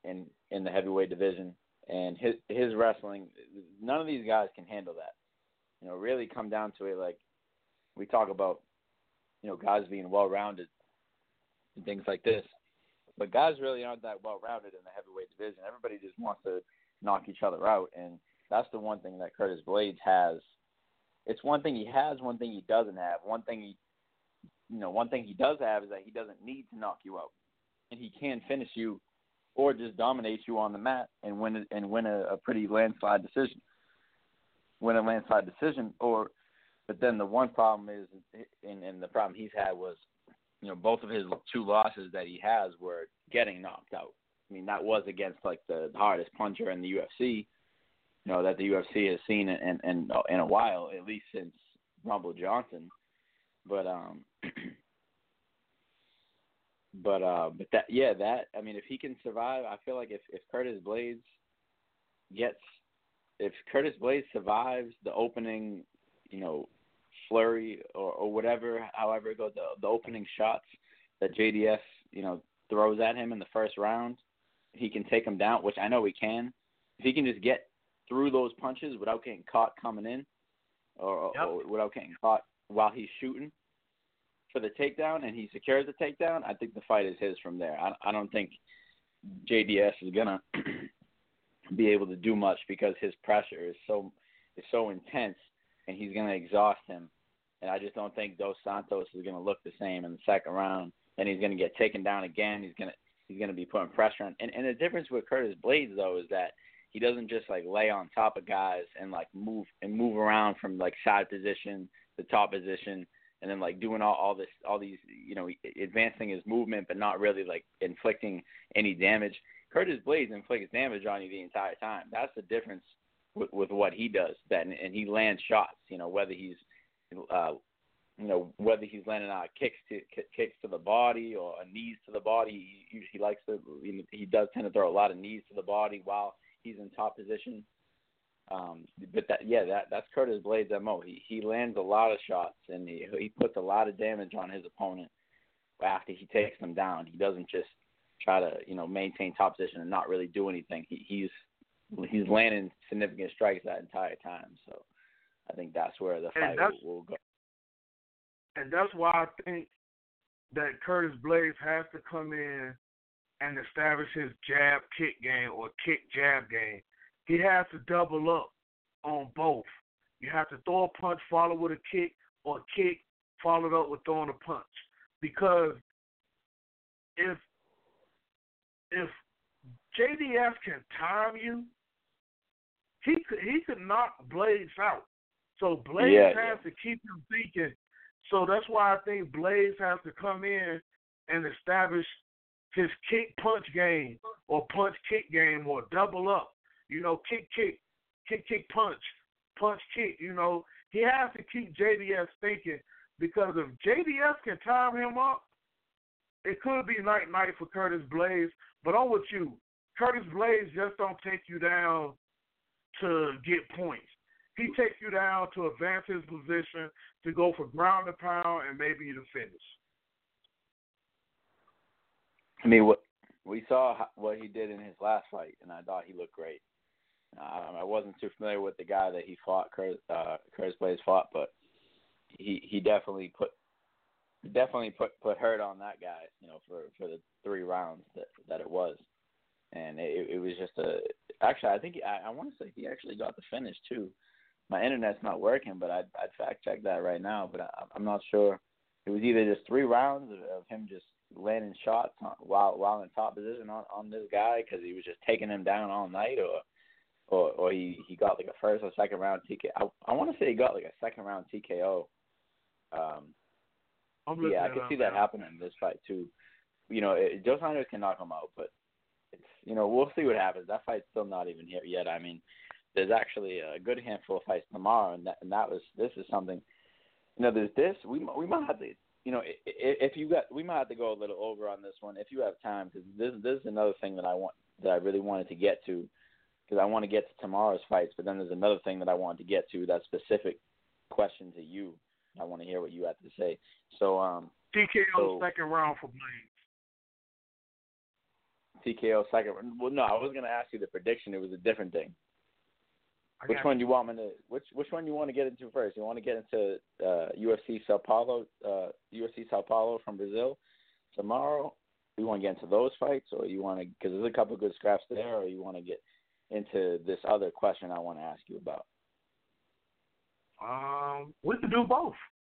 in the heavyweight division, and his wrestling, none of these guys can handle that. really come down to it, like we talk about, guys being well-rounded and things like this. But guys really aren't that well-rounded in the heavyweight division. Everybody just wants to knock each other out, and that's the one thing that Curtis Blades has. It's one thing he has, one thing he doesn't have. One thing he does have is that he doesn't need to knock you out, and he can finish you or just dominate you on the mat and win a pretty landslide decision. But then the one problem is, and the problem he's had was, both of his 2 losses that he has were getting knocked out. I mean, that was against like the hardest puncher in the UFC, that the UFC has seen in a while, at least since Rumble Johnson. But that I mean, if he can survive, I feel like if Curtis Blades survives the opening, flurry or whatever, however it goes, the opening shots that JDS, throws at him in the first round, he can take him down, which I know he can. If he can just get through those punches without getting caught coming in or without getting caught while he's shooting for the takedown and he secures the takedown, I think the fight is his from there. I don't think JDS is going to be able to do much because his pressure is so intense and he's going to exhaust him. And I just don't think Dos Santos is going to look the same in the second round. And he's going to get taken down again. He's going to be putting pressure on. And the difference with Curtis Blades, though, is that he doesn't just like lay on top of guys and like move around from like side position to top position and then like doing all these advancing his movement but not really like inflicting any damage. Curtis Blades inflicts damage on you the entire time. That's the difference with what he does. And he lands shots. Whether he's whether he's landing out kicks to the body or knees to the body. He likes to. He does tend to throw a lot of knees to the body while he's in top position. But that's Curtis Blades' MO. He lands a lot of shots and he puts a lot of damage on his opponent after he takes them down. He doesn't just try to maintain top position and not really do anything. He's landing significant strikes that entire time. So I think that's where the fight will go. And that's why I think that Curtis Blades has to come in and establish his jab kick game or kick jab game. He has to double up on both. You have to throw a punch followed with a kick or a kick followed up with throwing a punch. Because if JDS can time you, he could knock Blades out. So Blades has to keep him thinking. So that's why I think Blades has to come in and establish his kick punch game or punch kick game or double up. Kick punch kick. He has to keep JDS thinking because if JDS can time him up, it could be night for Curtis Blades. But I'm with you. Curtis Blades just don't take you down to get points. He takes you down to advance his position, to go for ground and pound, and maybe the finish. I mean, we saw what he did in his last fight, and I thought he looked great. I wasn't too familiar with the guy that he fought, Curtis Blades fought, but he definitely put hurt on that guy, for the 3 rounds that it was, and it was just actually I think I want to say he actually got the finish too. My internet's not working, but I'd fact check that right now, but I'm not sure. It was either just 3 rounds of him just landing shots while in top position on this guy because he was just taking him down all night, or he got like a first or second round TKO. I want to say he got like a second round TKO. I could see that happening in this fight too. Dos Santos can knock him out, but it's we'll see what happens. That fight's still not even here yet. I mean, there's actually a good handful of fights tomorrow, and this is something. There's this. We might have to. We might have to go a little over on this one if you have time, because this is another thing that I really wanted to get to, because I want to get to tomorrow's fights, but then there's another thing that I wanted to get to, that specific question to you. I want to hear what you have to say. So TKO second round for Blades. TKO second. Well, no, I was going to ask you the prediction. It was a different thing. Which one do you want me to? Which one you want to get into first? You want to get into UFC Sao Paulo from Brazil tomorrow? You want to get into those fights, or you want to? Because there's a couple of good scraps there, or you want to get into this other question I want to ask you about? We can do both.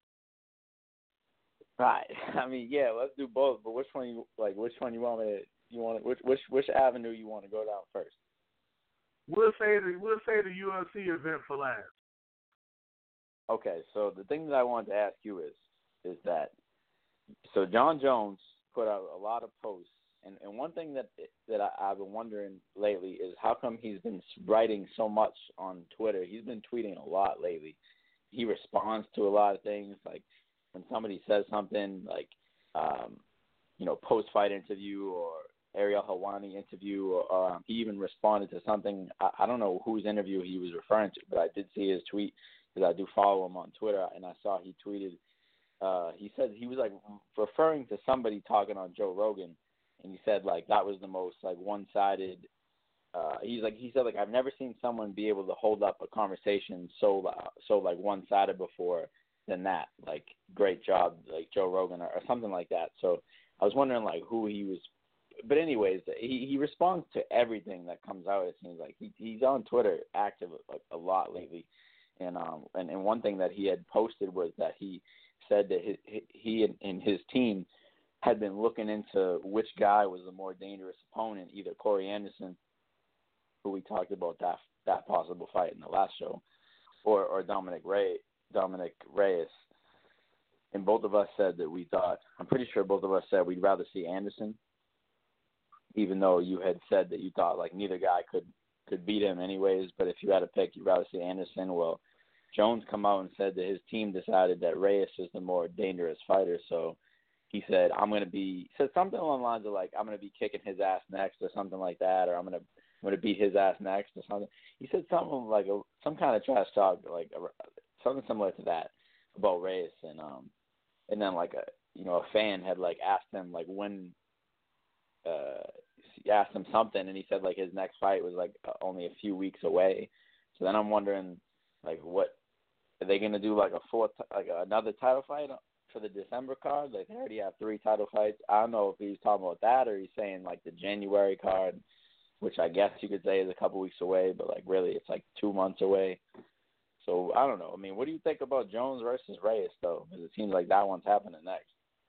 Right. I mean, yeah, let's do both. But which one you like? Which one you want me to? You want which avenue you want to go down first? We'll say the UFC event for last. Okay, so the thing that I wanted to ask you is that so Jon Jones put out a lot of posts, and one thing that I've been wondering lately is how come he's been writing so much on Twitter. He's been tweeting a lot lately. He responds to a lot of things, like when somebody says something like, post-fight interview or Ariel Helwani interview, or he even responded to something. I don't know whose interview he was referring to, but I did see his tweet because I do follow him on Twitter, and I saw he tweeted. He said he was like referring to somebody talking on Joe Rogan, and he said like that was the most like one-sided. He said I've never seen someone be able to hold up a conversation so like one-sided before than that. Like great job, like Joe Rogan or something like that. So I was wondering like who he was. But anyways, he responds to everything that comes out. It seems like he's on Twitter active like a lot lately, and one thing that he had posted was that he said that he and his team had been looking into which guy was the more dangerous opponent, either Corey Anderson, who we talked about that possible fight in the last show, or Dominic Reyes. And both of us said that we thought, I'm pretty sure both of us said we'd rather see Anderson, even though you had said that you thought like neither guy could beat him anyways. But if you had to pick, you'd rather see Anderson. Well, Jones come out and said that his team decided that Reyes is the more dangerous fighter. So he said, said something along the lines of like, I'm going to be kicking his ass next or something like that, or I'm going to beat his ass next or something. He said something like some kind of trash talk, like something similar to that about Reyes. And then like a fan had like asked him like when, he asked him something, and he said like his next fight was like only a few weeks away. So then I'm wondering like what are they gonna do, like another title fight for the December card? Like they already have 3 title fights. I don't know if he's talking about that or he's saying like the January card, which I guess you could say is a couple weeks away, but like really it's like 2 months away. So I don't know. I mean, what do you think about Jones versus Reyes though? Because it seems like that one's happening next.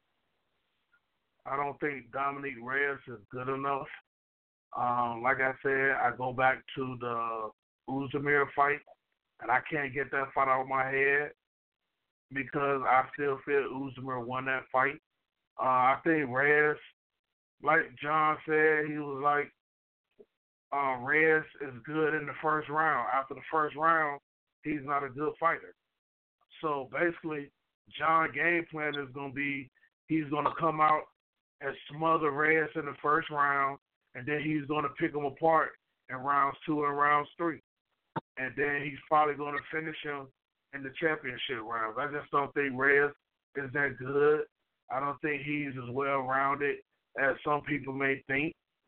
I don't think Dominic Reyes is good enough. Like I said, I go back to the Uzdemir fight, and I can't get that fight out of my head because I still feel Uzdemir won that fight. I think Reyes, like John said, he was like, Reyes is good in the first round. After the first round, he's not a good fighter. So basically, John's game plan is going to be he's going to come out and smother Reyes in the first round, and then he's going to pick him apart in rounds 2 and rounds 3. And then he's probably going to finish him in the championship rounds. I just don't think Reyes is that good. I don't think he's as well-rounded as some people may think.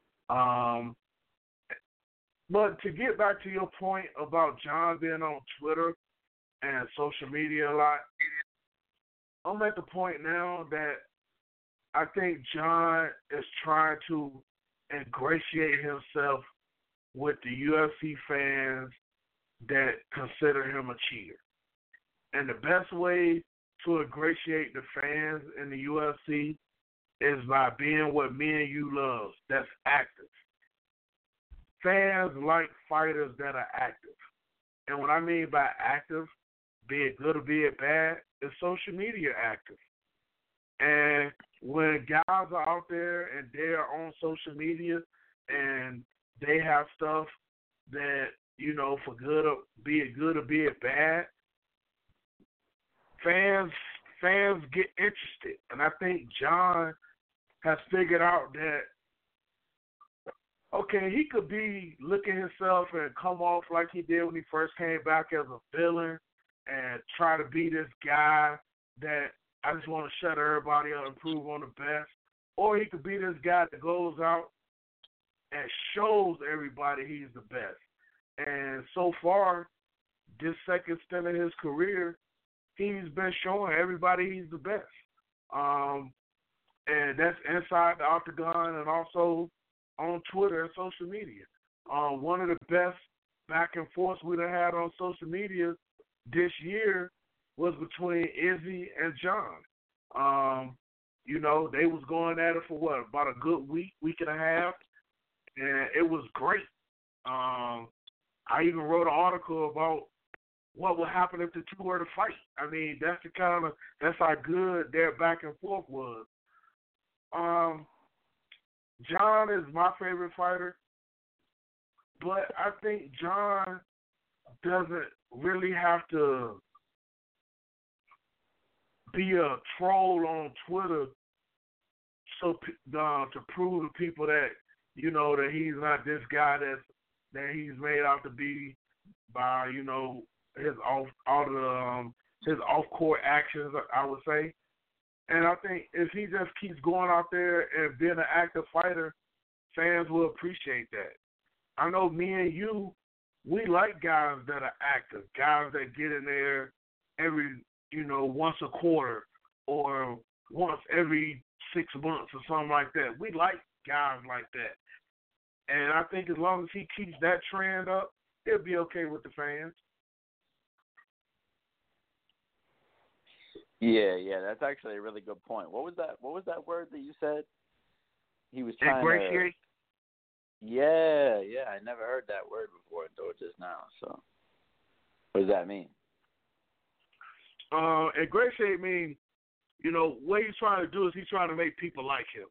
But to get back to your point about John being on Twitter and social media a lot, I'm at the point now that I think John is trying to ingratiate himself with the UFC fans that consider him a cheater. And the best way to ingratiate the fans in the UFC is by being what me and you love. That's active. Fans like fighters that are active. And what I mean by active, be it good or be it bad, is social media active. And when guys are out there and they are on social media and they have stuff that, for good or be it good or be it bad, fans get interested. And I think John has figured out that, okay, he could be looking himself and come off like he did when he first came back as a villain and try to be this guy that I just want to shut everybody up and prove on the best. Or he could be this guy that goes out and shows everybody he's the best. And so far, this second stint of his career, he's been showing everybody he's the best. And that's inside the octagon and also on Twitter and social media. One of the best back and forths we done had on social media this year was between Izzy and John. They was going at it for about a good week and a half, and it was great. I even wrote an article about what would happen if the two were to fight. I mean, that's how good their back and forth was. John is my favorite fighter, but I think John doesn't really have to be a troll on Twitter to prove to people that that he's not this guy that he's made out to be by his his off court actions, I would say. And I think if he just keeps going out there and being an active fighter, fans will appreciate that. I know me and you, we like guys that are active, guys that get in there every once a quarter or once every 6 months or something like that. We like guys like that. And I think as long as he keeps that trend up, he'll be okay with the fans. Yeah, that's actually a really good point. What was that word that you said? He was trying ingratiate. Yeah, I never heard that word before until just now. So, what does that mean? Ingratiate means, what he's trying to do is he's trying to make people like him.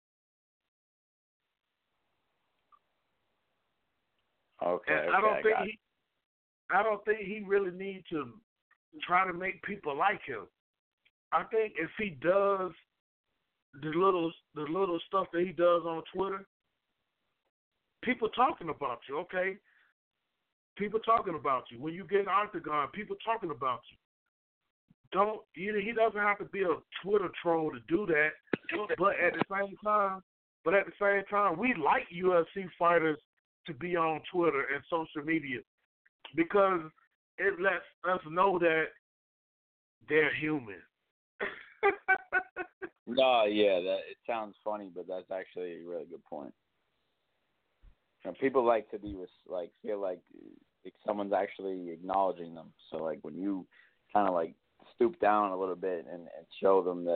Okay. And I don't think he really needs to try to make people like him. I think if he does the little stuff that he does on Twitter, people talking about you, okay? People talking about you. When you get an octagon, people talking about you. He doesn't have to be a Twitter troll to do that. But at the same time, we like UFC fighters to be on Twitter and social media because it lets us know that they're human. No, yeah, it sounds funny, but that's actually a really good point. People like to be feel like someone's actually acknowledging them. So like when you kind of stoop down a little bit and show them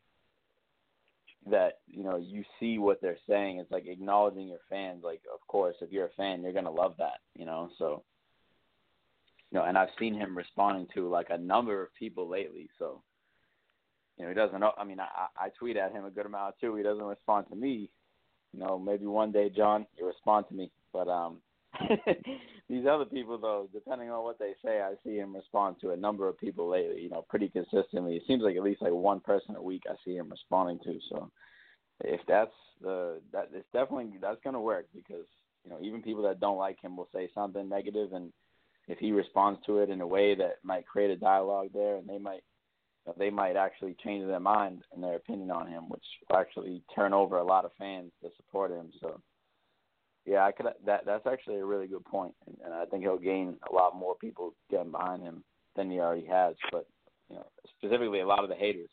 that you see what they're saying, it's like acknowledging your fans. Like, of course, if you're a fan, you're gonna love that. So and I've seen him responding to a number of people lately. So. He doesn't know. I mean, I tweet at him a good amount too. He doesn't respond to me. Maybe one day, John, you respond to me. But these other people, though, depending on what they say, I see him respond to a number of people lately. Pretty consistently. It seems like at least one person a week I see him responding to. So if that's going to work because even people that don't like him will say something negative, and if he responds to it in a way that might create a dialogue there, and they might actually change their mind and their opinion on him, which will actually turn over a lot of fans to support him. So, yeah, that's actually a really good point, and I think he'll gain a lot more people getting behind him than he already has. But specifically a lot of the haters.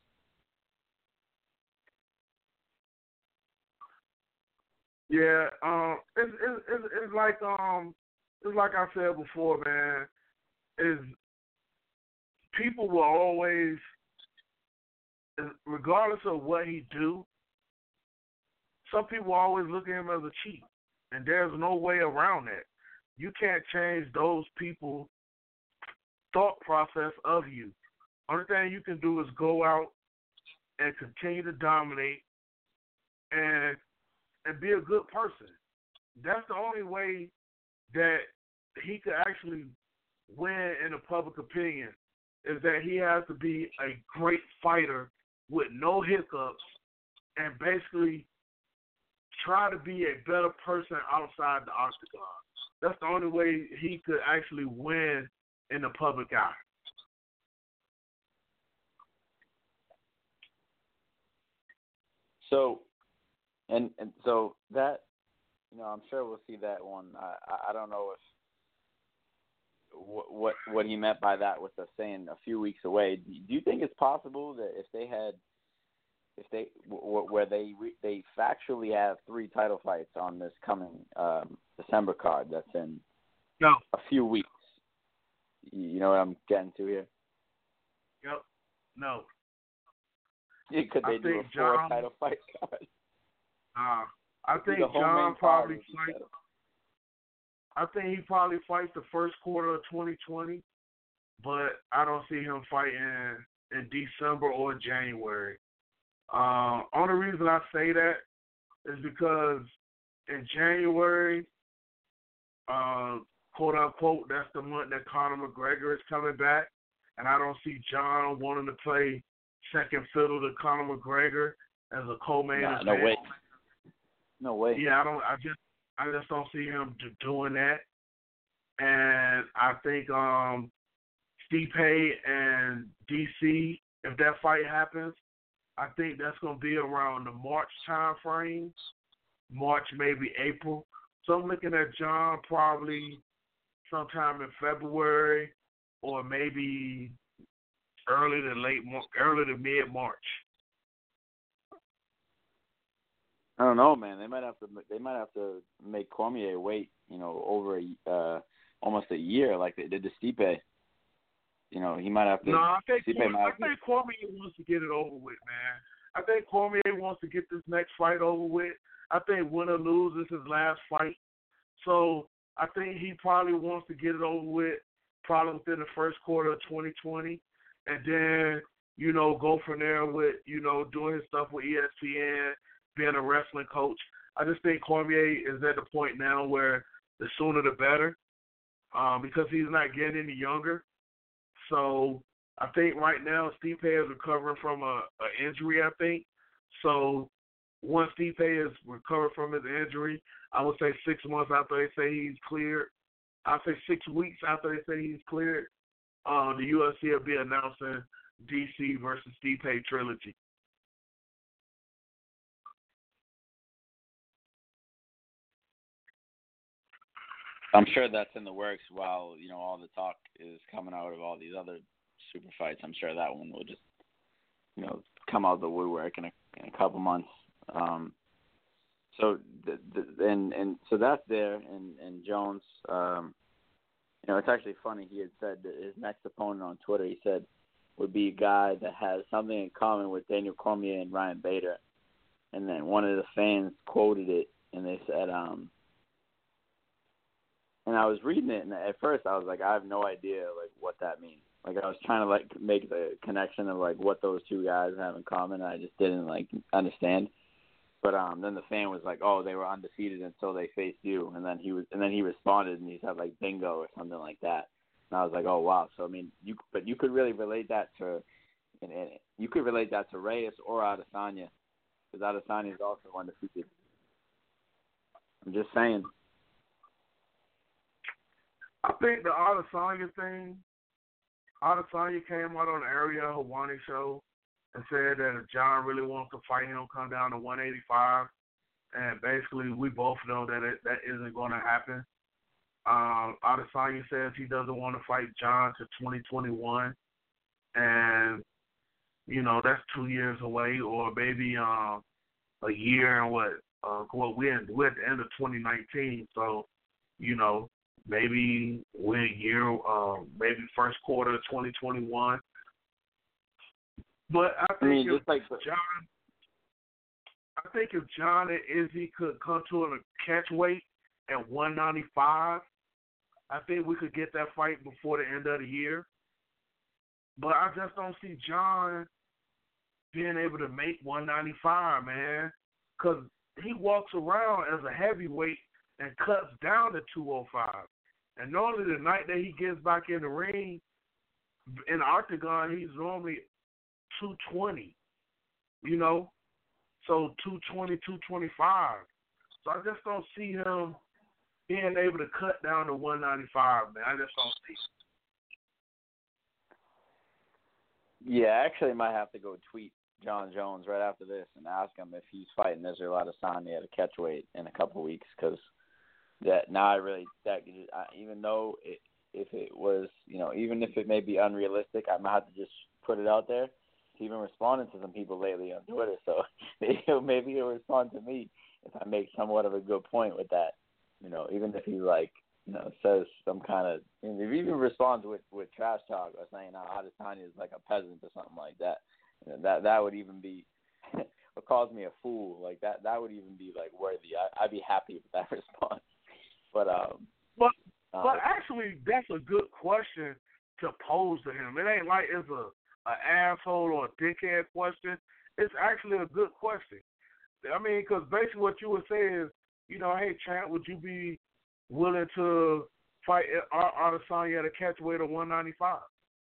Yeah, it's like I said before, man. Is people will always, regardless of what he do, some people always look at him as a cheat, and there's no way around that. You can't change those people's thought process of you. Only thing you can do is go out and continue to dominate and be a good person. That's the only way that he could actually win in the public opinion, is that he has to be a great fighter with no hiccups and basically try to be a better person outside the octagon. That's the only way he could actually win in the public eye. So, and so that, I'm sure we'll see that one. I don't know what he meant by that with us saying a few weeks away. Do you think it's possible that where they factually have 3 title fights on this coming December card that's in a few weeks? You know what I'm getting to here? Yep. No. Yeah, could they do a 4 title fight card? I think John probably fights. I think he probably fights the first quarter of 2020, but I don't see him fighting in December or January. Only reason I say that is because in January, quote unquote, that's the month that Conor McGregor is coming back, and I don't see John wanting to play second fiddle to Conor McGregor as a co-main event. No way. No way. Yeah, I just don't see him doing that. And I think Stipe and DC, if that fight happens, I think that's going to be around the March time frame, March, maybe April. So I'm looking at John probably sometime in February or maybe early to mid-March. I don't know, man. They might have to make Cormier wait, over almost a year like they did to Stipe. He might have to. No, I think Cormier wants to get it over with, man. I think Cormier wants to get this next fight over with. I think win or lose is his last fight. So I think he probably wants to get it over with probably within the first quarter of 2020. And then, go from there with, doing his stuff with ESPN, being a wrestling coach. I just think Cormier is at the point now where the sooner the better, because he's not getting any younger. So I think right now Stipe is recovering from an injury, I think. So once Stipe is recovered from his injury, I would say 6 months after they say he's cleared, I'd say 6 weeks after they say he's cleared, the UFC will be announcing DC versus Stipe trilogy. I'm sure that's in the works while, all the talk is coming out of all these other super fights. I'm sure that one will just, come out of the woodwork in a couple months. So so that's there. And Jones, it's actually funny. He had said that his next opponent on Twitter, he said, would be a guy that has something in common with Daniel Cormier and Ryan Bader. And then one of the fans quoted it, and they said, and I was reading it, and at first I was like, I have no idea, what that means. I was trying to, make the connection of, what those two guys have in common, and I just didn't, understand. But then the fan was like, oh, they were undefeated until they faced you. And then he responded, and he said, bingo or something like that. And I was like, oh, wow. So, you could really relate that to Reyes or Adesanya, because Adesanya is also undefeated. I'm just saying. I think the Adesanya thing, Adesanya came out on the Ariel Helwani show and said that if John really wants to fight him, come down to 185. And basically, we both know that that isn't going to happen. Adesanya says he doesn't want to fight John to 2021. And, that's 2 years away, or maybe a year and we're at the end of 2019. So, maybe we're a year, maybe first quarter of 2021. But I think if John and Izzy could come to a catch weight at 195, I think we could get that fight before the end of the year. But I just don't see John being able to make 195, man, because he walks around as a heavyweight and cuts down to 205. And normally the night that he gets back in the ring, in the octagon, he's normally 220, so 220, 225. So I just don't see him being able to cut down to 195, man. I just don't see it. Yeah, I actually might have to go tweet John Jones right after this and ask him if he's fighting Israel Adesanya at a catchweight in a couple weeks, because even though if it was, even if it may be unrealistic, I might have to just put it out there. He's even responding to some people lately on Twitter, so maybe he'll respond to me if I make somewhat of a good point with that. Even if he says some kind of, if he even responds with trash talk or saying Adesanya is like a peasant or something like that, that would even be what calls me a fool. Like that would even be like worthy. I'd be happy with that response. But actually, that's a good question to pose to him. It ain't like it's an asshole or a dickhead question. It's actually a good question. I mean, because basically what you would say is, hey, champ, would you be willing to fight Adesanya at a catchweight of 195?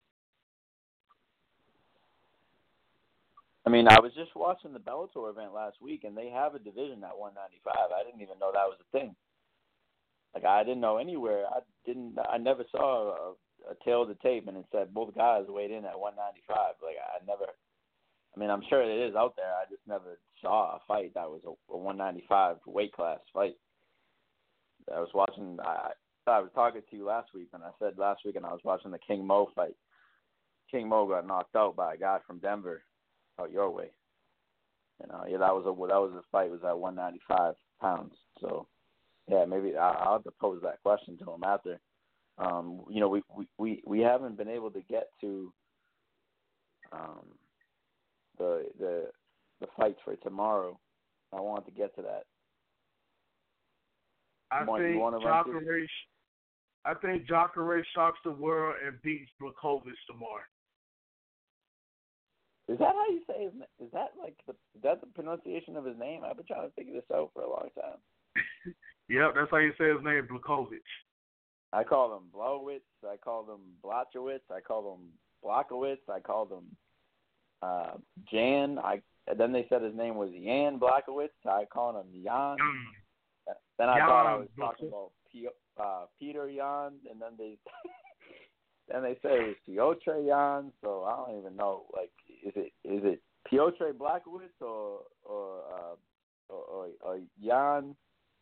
I mean, I was just watching the Bellator event last week, and they have a division at 195. I didn't even know that was a thing. Like, I didn't know anywhere. I never saw a tail of the tape, and it said both guys weighed in at 195. Like, I'm sure it is out there. I just never saw a fight that was a 195 weight class fight. I was watching. I was talking to you last week, and I said last week, and I was watching the King Mo fight. King Mo got knocked out by a guy from Denver, out your way. That was a fight. Was at 195 pounds. So, yeah, maybe I'll have to pose that question to him after. We haven't been able to get to the fights for tomorrow. I want to get to that. I think Jacare shocks the world and beats Blachowicz tomorrow. Is that how you say his name? Is that the pronunciation of his name? I've been trying to figure this out for a long time. Yep, that's how you say his name, Blachowicz. I call him Blowitz. I call him Blachowicz. I call him Blachowicz. I called him Jan. Then they said his name was Jan Blachowicz. So I called him Jan. Then I thought I was talking about Peter Jan, and then they said it was Piotr Jan. So I don't even know. Like, is it Piotr Blachowicz or Jan?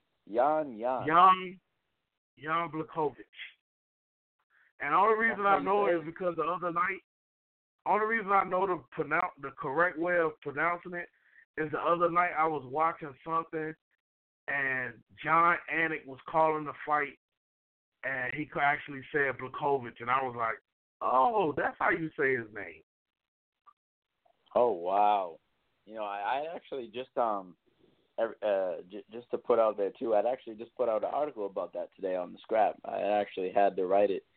Jan Blachowicz. And the only reason I know is because the other night. Only reason I know the correct way of pronouncing it is the other night I was watching something, and John Anik was calling the fight, and he actually said Blachowicz, and I was like, oh, that's how you say his name. Oh, wow. I actually just just to put out there too, I'd actually just put out an article about that today on the Scrap. I actually had to write it,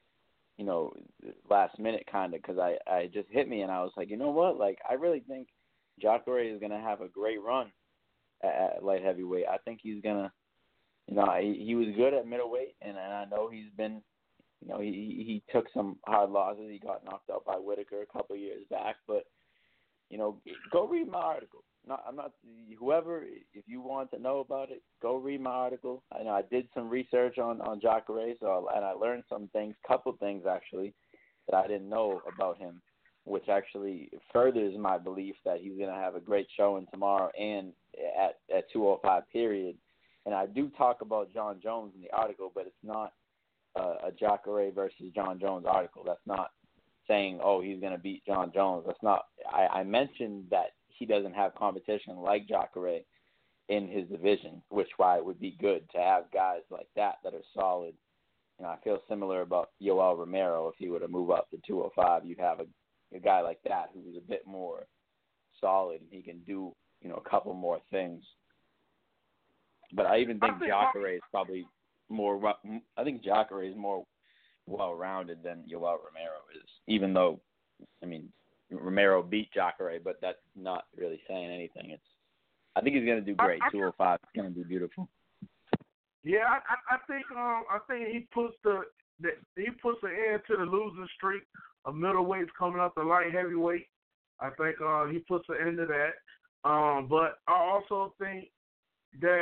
last minute kind of, because I just hit me and I was like, you know what? Like, I really think Jacare is going to have a great run at light heavyweight. I think he's going to, he was good at middleweight, and I know he's been, he took some hard losses. He got knocked out by Whitaker a couple of years back, but, go read my article. Whoever, if you want to know about it, go read my article. I did some research on Jacare, and I learned some things, couple things actually, that I didn't know about him, which actually furthers my belief that he's going to have a great showing tomorrow and at 205 period. And I do talk about John Jones in the article, but it's not a Jacare versus John Jones article. That's not saying, oh, he's going to beat John Jones. That's not. I mentioned that he doesn't have competition like Jacare in his division, which why it would be good to have guys like that are solid. I feel similar about Yoel Romero. If he were to move up to 205, you'd have a guy like that who's a bit more solid, and he can do, a couple more things. But I even think Jacare is probably more. I think Jacare is more well-rounded than Yoel Romero is, even though, Romero beat Jacare, but that's not really saying anything. I think he's going to do great. 205 is going to be beautiful. Yeah, I think he puts the end to the losing streak of middleweights coming up to light heavyweight. I think he puts an end to that. But I also think that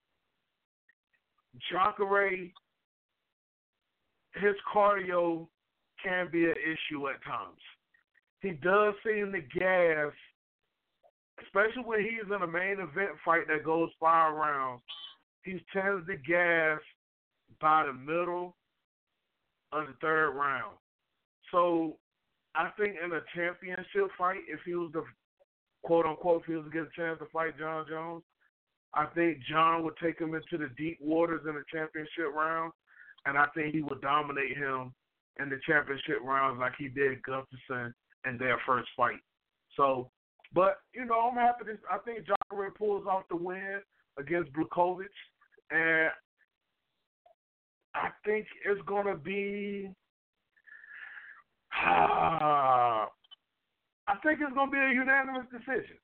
Jacare, his cardio can be an issue at times. He does seem to gas, especially when he's in a main event fight that goes 5 rounds. He tends to gas by the middle of the third round. So I think in a championship fight, if he was the quote unquote, if he was to get a chance to fight John Jones, I think John would take him into the deep waters in the championship round, and I think he would dominate him in the championship rounds like he did Gustafsson in their first fight. So, but, I'm happy I think Jacare pulls off the win against Blachowicz, and I think it's going to be I think it's going to be a unanimous decision.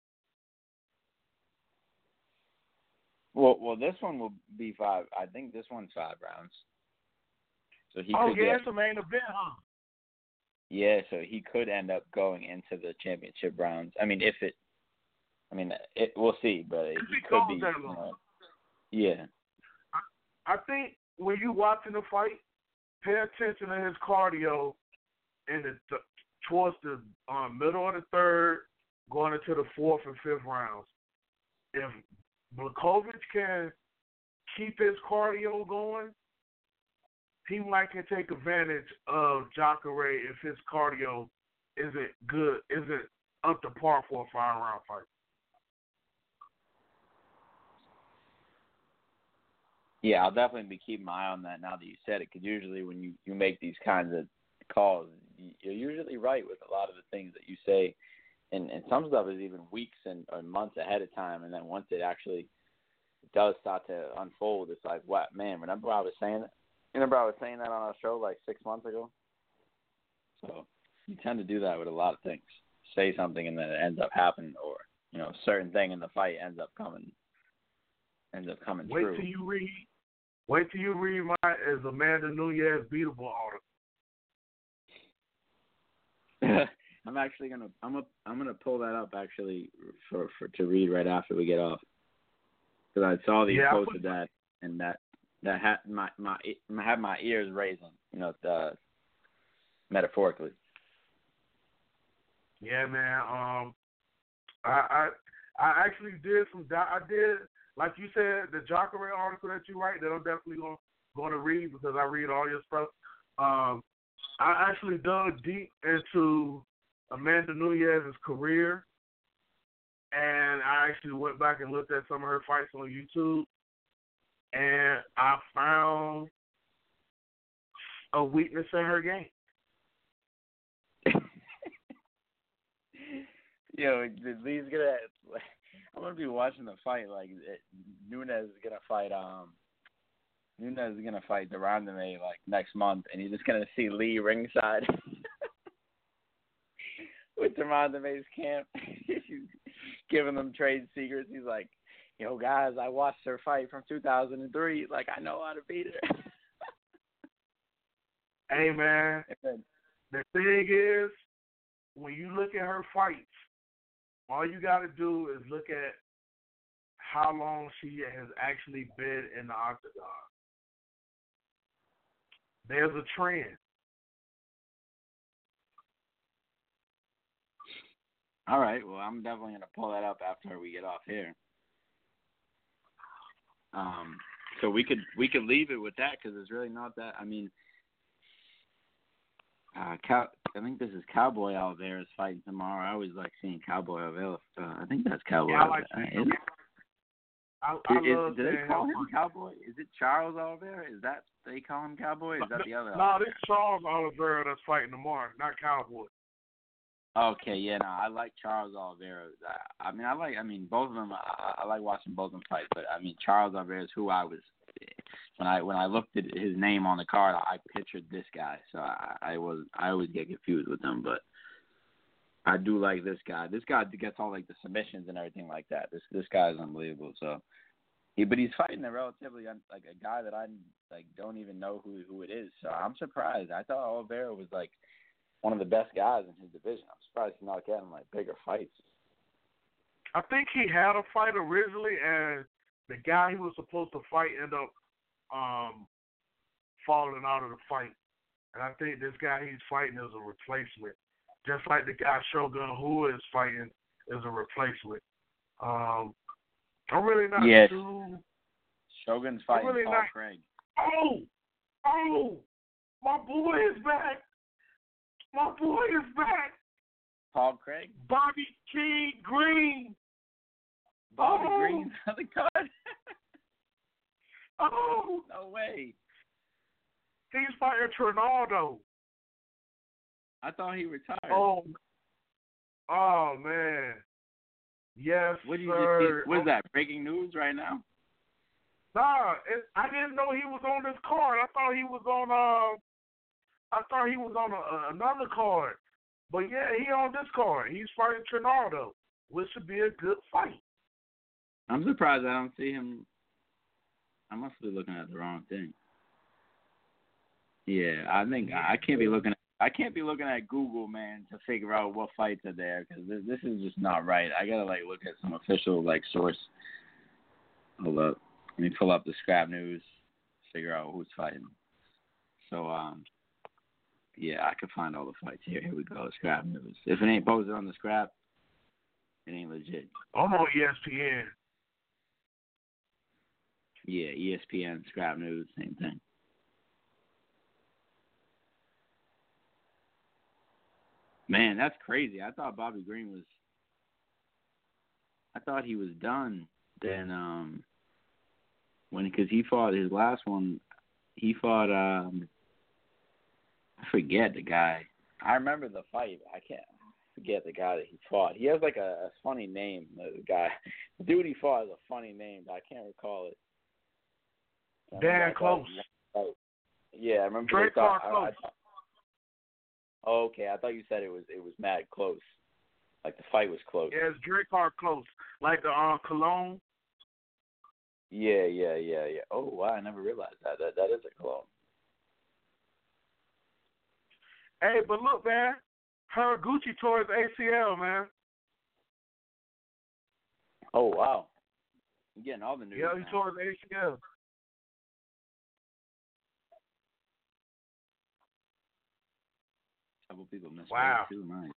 Well, this one will be 5. I think this one's 5 rounds. So he could it's a main event, huh? Yeah, so he could end up going into the championship rounds. I mean, we'll see, but it could be. Yeah. I think when you watching the fight, pay attention to his cardio in towards the middle of the third, going into the fourth and fifth rounds. If Blachowicz can keep his cardio going, he might can take advantage of Jacare if his cardio isn't up to par for a 5-round fight. Yeah, I'll definitely be keeping my eye on that now that you said it, because usually when you make these kinds of calls, you're usually right with a lot of the things that you say, and some stuff is even weeks and or months ahead of time, and then once it actually does start to unfold, it's like, what, man, remember I was saying that? Remember I was saying that on our show like 6 months ago? So you tend to do that with a lot of things. Say something and then it ends up happening, or, a certain thing in the fight ends up coming true. Wait till you read my as Amanda Nunes beatable article. I'm actually gonna pull that up actually for to read right after we get off, because I saw that you posted that, and that had my ears raising, metaphorically. Yeah, man. I actually did like you said, the Jacare article that you write that I'm definitely going to read because I read all your stuff. I actually dug deep into Amanda Nunes' career, and I actually went back and looked at some of her fights on YouTube, and I found a weakness in her game. Lee's I'm gonna be watching the fight. Like Nunes is gonna fight De Randamie like next month, and you're just gonna see Lee ringside with De Randamie's camp. He's giving them trade secrets. He's like, "Yo, guys, I watched her fight from 2003. Like, I know how to beat her." Hey, man. The thing is, when you look at her fights, all you got to do is look at how long she has actually been in the octagon. There's a trend. All right. Well, I'm definitely going to pull that up after we get off here. So we could leave it with that because it's really not that. I mean, I think this is Cowboy Oliveira's fighting tomorrow. I always like seeing Cowboy Oliveira. I think that's Cowboy. Yeah, I like seeing him. Do they call him Cowboy? Is it Charles Oliveira? Is that they call him Cowboy? Is that the other? No, this is Charles Oliveira that's fighting tomorrow, not Cowboy. Okay, yeah, no, I like Charles Oliveira. I mean, both of them. I like watching both of them fight, but I mean, Charles Oliveira is who I was when I looked at his name on the card. I pictured this guy, so I always get confused with them, but I do like this guy. This guy gets all like the submissions and everything like that. This guy is unbelievable. So, but he's fighting a relatively like a guy that I like don't even know who it is. So I'm surprised. I thought Oliveira was like one of the best guys in his division. I'm surprised he's not getting like bigger fights. I think he had a fight originally, and the guy he was supposed to fight ended up falling out of the fight. And I think this guy he's fighting is a replacement. Just like the guy Shogun Hu is fighting is a replacement. I'm really not too... Shogun's fighting Paul Craig. Oh! My boy is back. My boy is back. Paul Craig? Bobby King Green. Bobby Green's on the card? Oh. No way. He's fighting Trinaldo. I thought he retired. Oh, man. Yes, What did you sir. just see? What is that, breaking news right now? Nah, I didn't know he was on this card. I thought he was on another card. But yeah, he on this card. He's fighting Trinaldo, which should be a good fight. I'm surprised I don't see him. I must be looking at the wrong thing. Yeah, I think I can't be looking at Google, man, to figure out what fights are there, because this is just not right. I gotta look at some official source. Hold up, let me pull up the Scrap News, figure out who's fighting. So yeah, I can find all the fights here. Here we go, Scrap News. If it ain't posted on the Scrap, it ain't legit. I'm on ESPN. Yeah, ESPN, Scrap News, same thing. Man, that's crazy. I thought Bobby Green was. I thought he was done. Then, because he fought his last one, he fought. I forget the guy. I remember the fight. I can't forget the guy that he fought. He has a funny name. The guy, the dude he fought has a funny name, but I can't recall it. Dan Close. Yeah, I remember. Close. Okay, I thought you said it was mad close. The fight was close. Yeah, it's Drakkar Close. Like the Cologne. Yeah. Oh wow, I never realized that. That is a Cologne. Hey, but look, man, Haraguchi tore his ACL, man. Oh wow, I'm getting all the news. Yeah, he tore his ACL. Couple people missed wow. too, nice.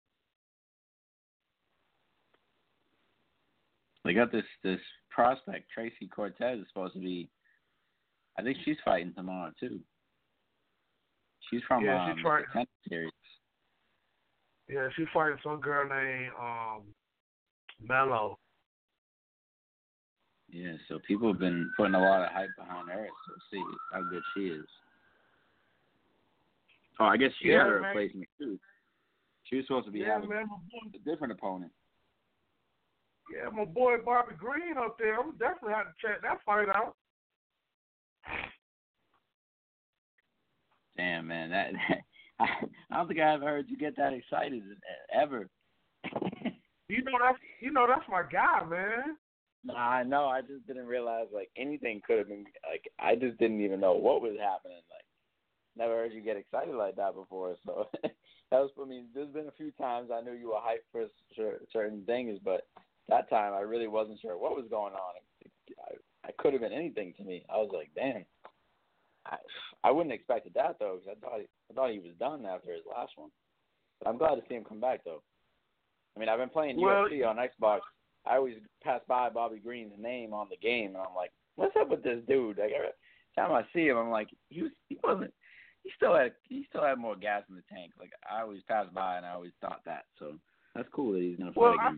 They got this prospect, Tracy Cortez, is supposed to be. I think she's fighting tomorrow too. She's from the Contender Series. Yeah, she's fighting some girl named Mello. Yeah, so people have been putting a lot of hype behind her. So see how good she is. Oh, I guess she had a replacement too. She was supposed to be having a different opponent. Yeah, my boy Bobby Green up there. I'm definitely have to check that fight out. Damn, man, that I don't think I ever heard you get that excited ever. that's my guy, man. Nah, I know. I just didn't realize anything could have been I just didn't even know what was happening. Never heard you get excited like that before. So that was. I mean, there's been a few times I knew you were hyped for certain things, but that time I really wasn't sure what was going on. I could have been anything to me. I was like, damn. I wouldn't have expected that though, because I thought he was done after his last one. But I'm glad to see him come back though. I mean, I've been playing UFC on Xbox. I always pass by Bobby Green's name on the game, and I'm like, what's up with this dude? Every time I see him, I'm like, he still had more gas in the tank. I always pass by, and I always thought that. So that's cool that he's gonna fight again.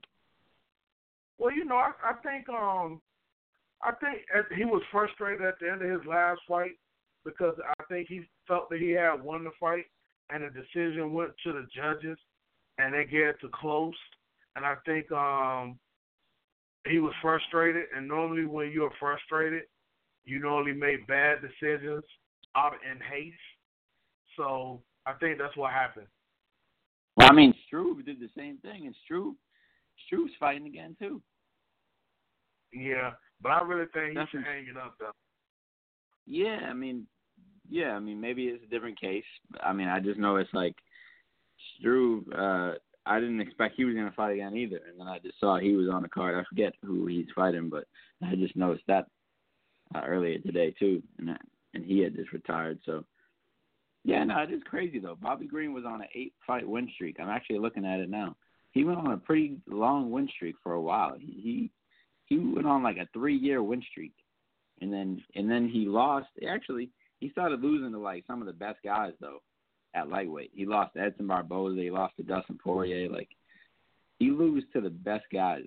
I think he was frustrated at the end of his last fight because I think he felt that he had won the fight, and the decision went to the judges, and they gave it to close. And I think he was frustrated, and normally when you're frustrated, you normally make bad decisions out in haste. So I think that's what happened. Well, I mean, Struve did the same thing, and Struve's fighting again too. Yeah, but I really think he should hang it up though. Yeah, I mean, maybe it's a different case. I mean, I just know it's Struve. I didn't expect he was going to fight again either, and then I just saw he was on the card. I forget who he's fighting, but I just noticed that earlier today too, and he had just retired. So, yeah, no, it is crazy though. Bobby Green was on an 8-fight win streak. I'm actually looking at it now. He went on a pretty long win streak for a while. He went on a 3-year win streak, and then he lost. Actually, he started losing to like some of the best guys though at lightweight. He lost to Edson Barboza. He lost to Dustin Poirier. Like he loses to the best guys.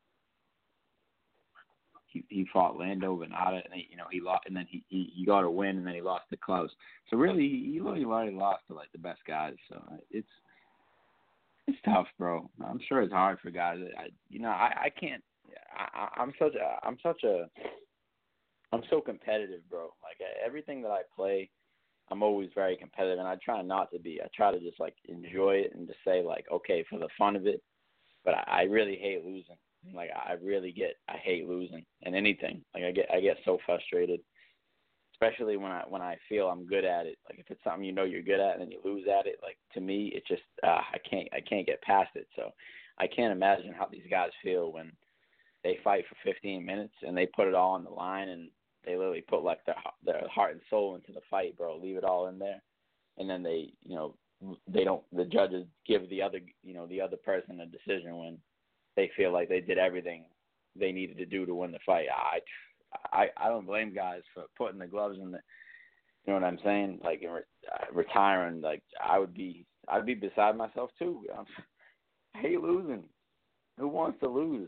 He fought Lando Venata, and he lost, and then he got a win, and then he lost to Klaus. So really, he already lost to like the best guys. So it's tough, bro. I'm sure it's hard for guys. I can't. I'm so competitive, bro. Like everything that I play, I'm always very competitive, and I try not to be. I try to just like enjoy it and just say like, okay, for the fun of it. But I really hate losing. Like I hate losing in anything. Like I get so frustrated, especially when I feel I'm good at it. Like if it's something you're good at and then you lose at it, like to me it just I can't get past it. So I can't imagine how these guys feel when they fight for 15 minutes and they put it all on the line and they literally put like their heart and soul into the fight, bro. Leave it all in there, and then they don't. The judges give the other person a decision when they feel like they did everything they needed to do to win the fight. I don't blame guys for putting the gloves in the, you know what I'm saying? Like retiring. Like I'd be beside myself too. I hate losing. Who wants to lose?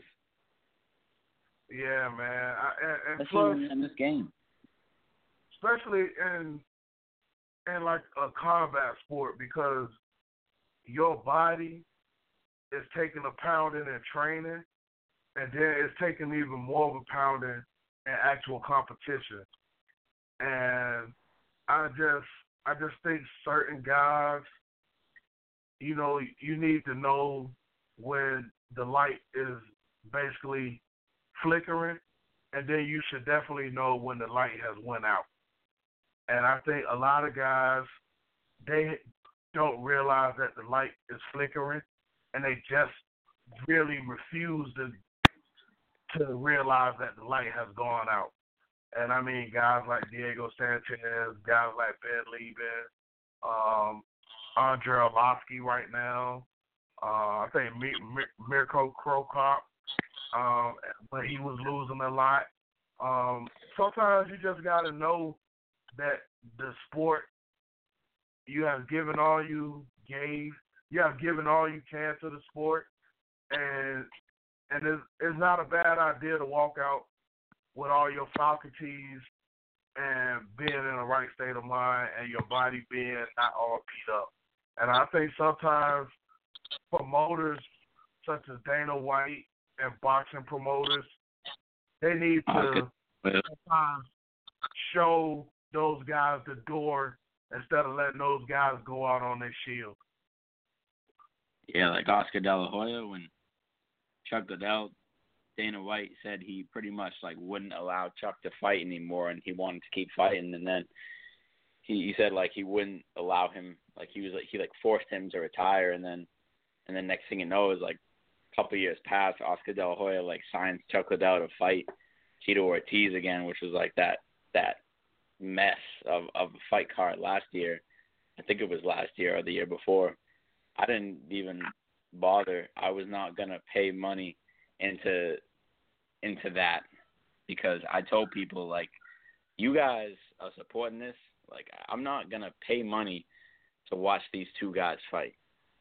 Yeah, man. And especially plus in this game, especially in like a combat sport, because your body is taking a pounding in training, and then it's taking even more of a pounding in actual competition. And I just think certain guys, you need to know when the light is basically flickering, and then you should definitely know when the light has went out. And I think a lot of guys, they don't realize that the light is flickering, and they just really refuse to realize that the light has gone out. And I mean, guys like Diego Sanchez, guys like Ben Leben, Andre Arlovsky right now. I think Mirko Cro Cop, but he was losing a lot. Sometimes you just got to know that the sport, you have given all you can to the sport, and it's not a bad idea to walk out with all your faculties and being in the right state of mind and your body being not all beat up. And I think sometimes promoters such as Dana White and boxing promoters, they need to sometimes show those guys the door instead of letting those guys go out on their shield. Yeah, like Oscar De La Hoya, when Chuck Liddell, Dana White said he pretty much like wouldn't allow Chuck to fight anymore, and he wanted to keep fighting, and then he said like he wouldn't allow him, like he forced him to retire, and then next thing you know is like a couple of years passed, Oscar De La Hoya like signs Chuck Liddell to fight Tito Ortiz again, which was like that mess of a fight card last year. I think it was last year or the year before. I didn't even bother. I was not gonna pay money into that, because I told people like, you guys are supporting this. Like I'm not gonna pay money to watch these two guys fight.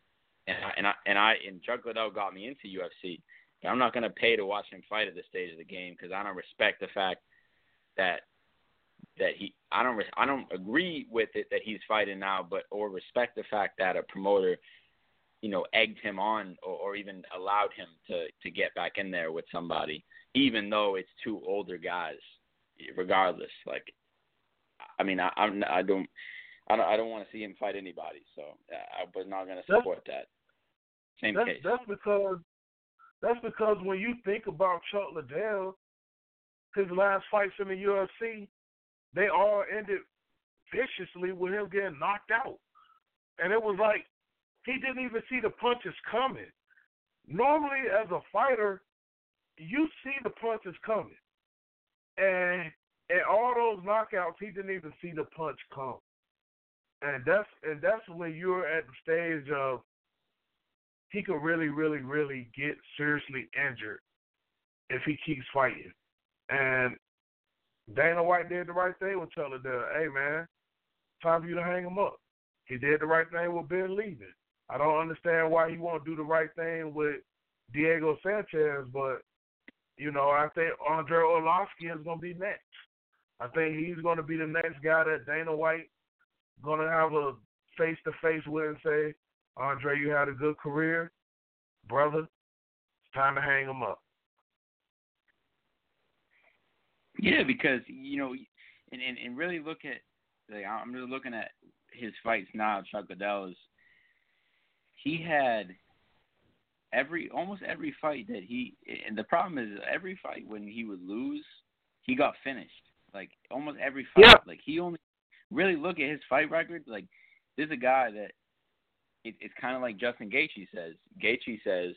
And Chuck Liddell got me into UFC. But I'm not gonna pay to watch him fight at this stage of the game, because I don't respect the fact that I don't agree with it that he's fighting now, or respect the fact that a promoter, egged him on or even allowed him to get back in there with somebody, even though it's two older guys. Regardless, like, I mean, I don't want to see him fight anybody, so I was not going to support that. Same case. That's because when you think about Chuck Liddell, his last fights in the UFC, they all ended viciously with him getting knocked out. And it was like he didn't even see the punches coming. Normally, as a fighter, you see the punches coming. And in all those knockouts, he didn't even see the punch come. And that's when you're at the stage of he could really, really, really get seriously injured if he keeps fighting. And Dana White did the right thing with Chuck Liddell. Hey, man, time for you to hang him up. He did the right thing with Ben leaving. I don't understand why he won't do the right thing with Diego Sanchez, but, I think Andre Orlovsky is going to be next. I think he's going to be the next guy that Dana White going to have a face-to-face with and say, Andre, you had a good career. Brother, it's time to hang him up. Yeah, because, and really look at, I'm really looking at his fights now, Chuck Liddell's. He had almost every fight that and the problem is every fight when he would lose, he got finished. Like, almost every fight. Yeah. Like, he only, really look at his fight record, like, there's a guy that, it's kind of like Justin Gaethje says. Gaethje says,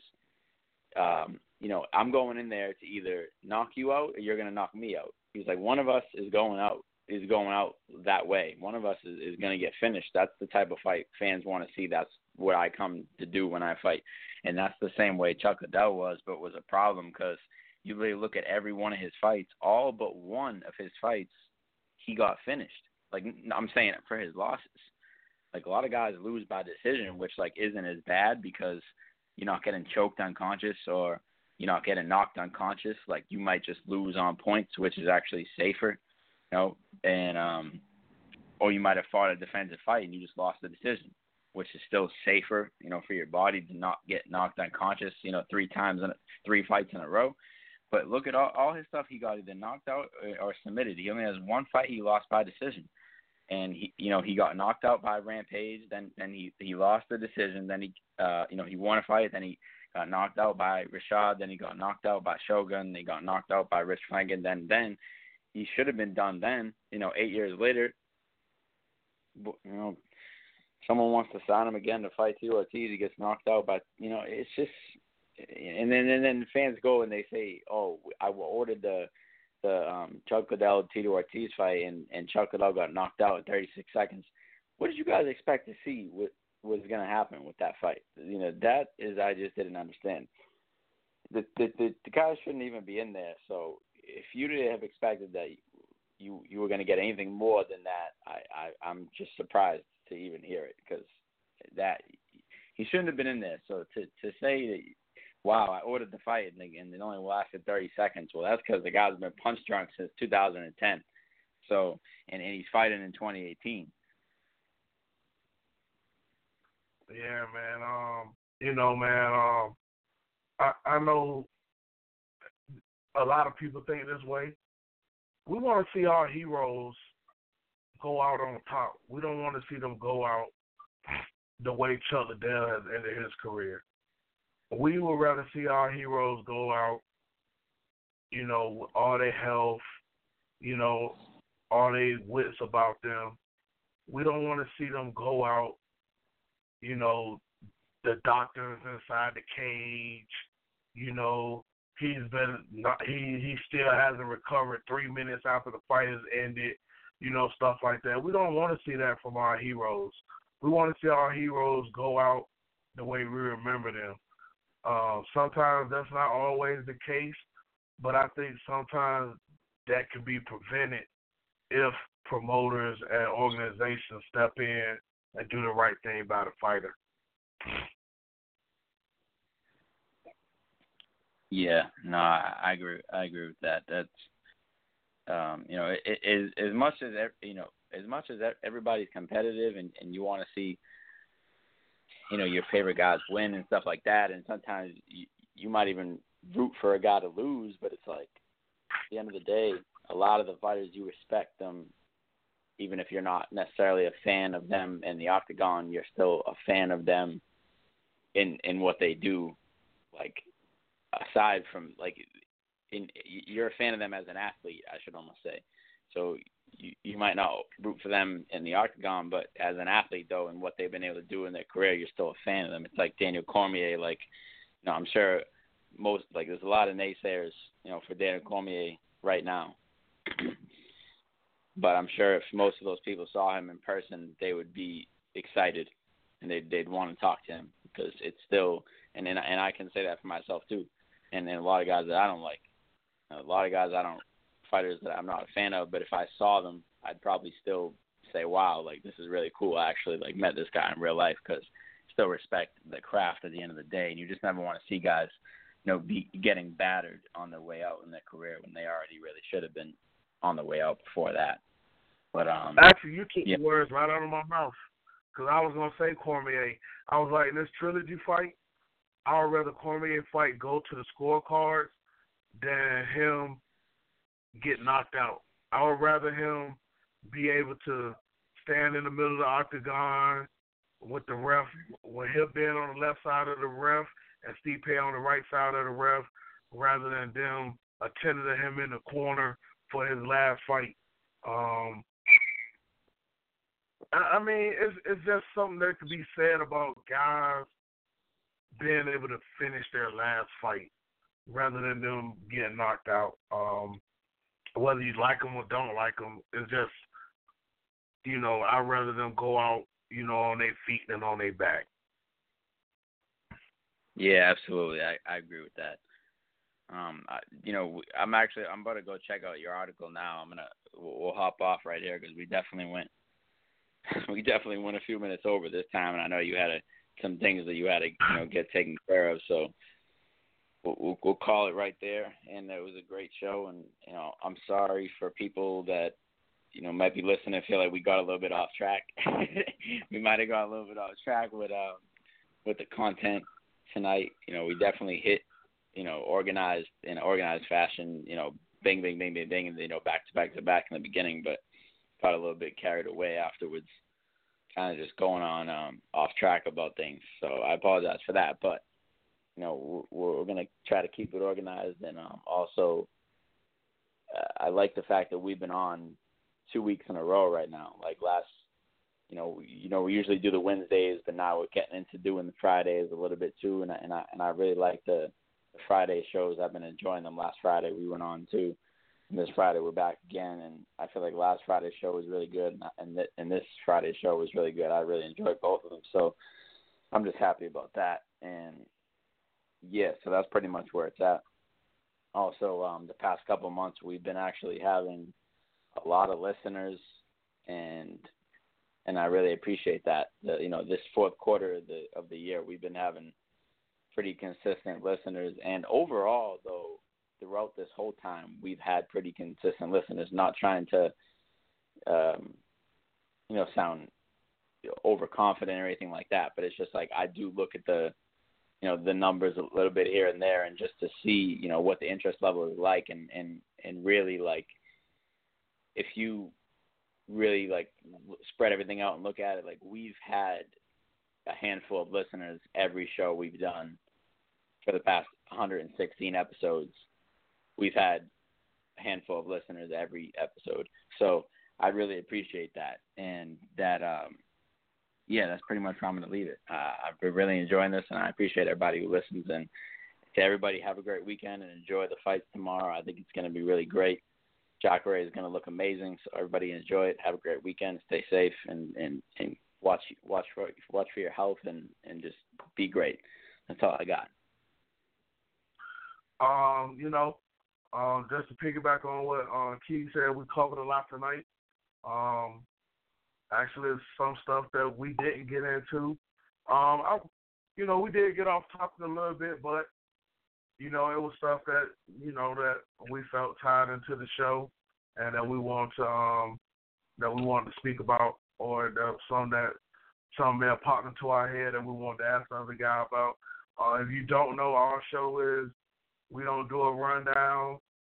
I'm going in there to either knock you out or you're going to knock me out. He's like, one of us is going out that way. One of us is going to get finished. That's the type of fight fans want to see. That's what I come to do when I fight. And that's the same way Chuck Liddell was, but was a problem because you really look at every one of his fights, all but one of his fights, he got finished. Like, I'm saying it for his losses. Like, a lot of guys lose by decision, which, like, isn't as bad because you're not getting choked unconscious or you're not getting knocked unconscious. Like, you might just lose on points, which is actually safer, and or you might have fought a defensive fight and you just lost the decision, which is still safer, for your body to not get knocked unconscious, 3 fights in a row. But look at all his stuff. He got either knocked out or submitted. He only has one fight he lost by decision. And he got knocked out by Rampage. Then he lost the decision. Then he won a fight. Then he got knocked out by Rashad. Then he got knocked out by Shogun. Then he got knocked out by Rich Franklin. Then he should have been done. Then 8 years later, someone wants to sign him again to fight Tito Ortiz. He gets knocked out by it's just. And then fans go and they say, "Oh, I ordered the Chuck Liddell Tito Ortiz fight, and Chuck Liddell got knocked out in 36 seconds." What did you guys expect to see? What was going to happen with that fight? That is, I just didn't understand. The guys shouldn't even be in there. So if you didn't have expected that you were going to get anything more than that, I'm just surprised to even hear it because that he shouldn't have been in there. So to say that. Wow, I ordered the fight and it only lasted 30 seconds. Well, that's because the guy's been punch drunk since 2010. So, and he's fighting in 2018. Yeah, man. I know a lot of people think this way. We want to see our heroes go out on top. We don't want to see them go out the way Chuck Liddell has ended his career. We would rather see our heroes go out, with all their health, all their wits about them. We don't want to see them go out, the doctors inside the cage, he still hasn't recovered 3 minutes after the fight has ended, stuff like that. We don't want to see that from our heroes. We want to see our heroes go out the way we remember them. Sometimes that's not always the case, but I think sometimes that can be prevented if promoters and organizations step in and do the right thing by the fighter. Yeah, no, I agree. I agree with that. That's as much as everybody's competitive and you want to see your favorite guys win and stuff like that, and sometimes you might even root for a guy to lose, but it's like at the end of the day, a lot of the fighters, you respect them, even if you're not necessarily a fan of them in the octagon, you're still a fan of them in what they do, like aside from you're a fan of them as an athlete, I should almost say. So you might not root for them in the octagon, but as an athlete, though, and what they've been able to do in their career, you're still a fan of them. It's like Daniel Cormier. I'm sure there's a lot of naysayers, for Daniel Cormier right now. But I'm sure if most of those people saw him in person, they would be excited and they'd want to talk to him because it's still, and I can say that for myself too. And then a lot of guys that I don't like, a lot of guys I don't fighters that I'm not a fan of, but if I saw them, I'd probably still say, wow, like, this is really cool. I actually, like, met this guy in real life, because still respect the craft at the end of the day, and you just never want to see guys, be getting battered on their way out in their career when they already really should have been on the way out before that. But actually, you took the words right out of my mouth, because I was gonna say Cormier. I was like, in this trilogy fight, I would rather Cormier fight go to the scorecards than him get knocked out. I would rather him be able to stand in the middle of the octagon with the ref, with him being on the left side of the ref and Stipe on the right side of the ref, rather than them attending to him in the corner for his last fight. I mean, it's just something that could be said about guys being able to finish their last fight rather than them getting knocked out. Whether you like them or don't like them, it's just, I'd rather them go out, on their feet than on their back. Yeah, absolutely. I agree with that. I'm about to go check out your article now. We'll hop off right here, because we definitely went a few minutes over this time, and I know you had some things that you had to get taken care of. So we'll call it right there. And it was a great show, and I'm sorry for people that might be listening and feel like we got a little bit off track. We might have got a little bit off track with the content tonight. We definitely hit organized in an organized fashion. Bing, bing, bing, bing, bing, and back to back in the beginning, but got a little bit carried away afterwards, kind of just going on off track about things. So I apologize for that, but we're going to try to keep it organized, and also I like the fact that we've been on 2 weeks in a row right now. Like last, we usually do the Wednesdays, but now we're getting into doing the Fridays a little bit too, and I really like the Friday shows. I've been enjoying them. Last Friday we went on too. And this Friday we're back again, and I feel like last Friday's show was really good, and this Friday's show was really good. I really enjoyed both of them, so I'm just happy about that. And yeah, so that's pretty much where it's at. Also, the past couple of months we've been actually having a lot of listeners, and I really appreciate that. This fourth quarter of the year we've been having pretty consistent listeners, and overall though, throughout this whole time, we've had pretty consistent listeners. Not trying to, sound overconfident or anything like that, but it's just like I do look at the numbers a little bit here and there, and just to see, what the interest level is like, and really, like, if you really, like, spread everything out and look at it, like, we've had a handful of listeners every show we've done for the past 116 episodes. We've had a handful of listeners every episode. So I really appreciate that. And that, that's pretty much where I'm going to leave it. I've been really enjoying this, and I appreciate everybody who listens. And to everybody, have a great weekend and enjoy the fights tomorrow. I think it's going to be really great. Jacare is going to look amazing, so everybody enjoy it. Have a great weekend. Stay safe, and watch for your health, and just be great. That's all I got. Just to piggyback on what Keith said, we covered a lot tonight. Actually, it's some stuff that we didn't get into. We did get off topic a little bit, but it was stuff that that we felt tied into the show, and that we wanted to speak about, or some may have popped into our head and we wanted to ask the other guy about. If you don't know, our show is, we don't do a rundown.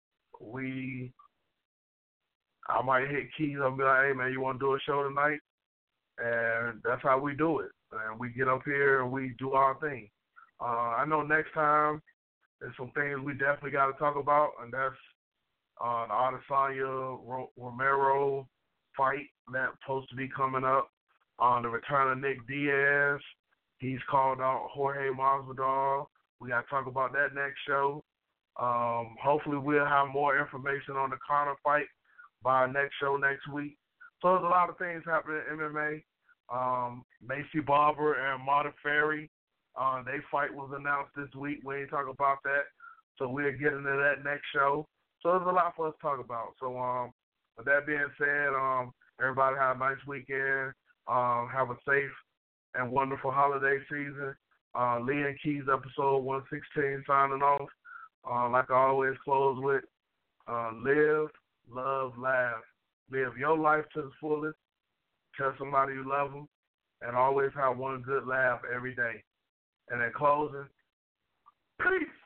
I might hit Keys and be like, hey, man, you want to do a show tonight? And that's how we do it. And we get up here and we do our thing. I know next time there's some things we definitely got to talk about, and that's the Adesanya Romero fight that's supposed to be coming up. The return of Nick Diaz. He's called out Jorge Masvidal. We got to talk about that next show. Hopefully we'll have more information on the Conor fight by our next show next week. So there's a lot of things happening in MMA. Macy Barber and Marta Ferry, their fight was announced this week. We ain't talking about that. So we'll get into that next show. So there's a lot for us to talk about. So with that being said, everybody have a nice weekend. Have a safe and wonderful holiday season. Lee and Keys episode 116 signing off. Like I always close with, live, love, laugh. Live your life to the fullest. Tell somebody you love them. And always have one good laugh every day. And in closing, peace.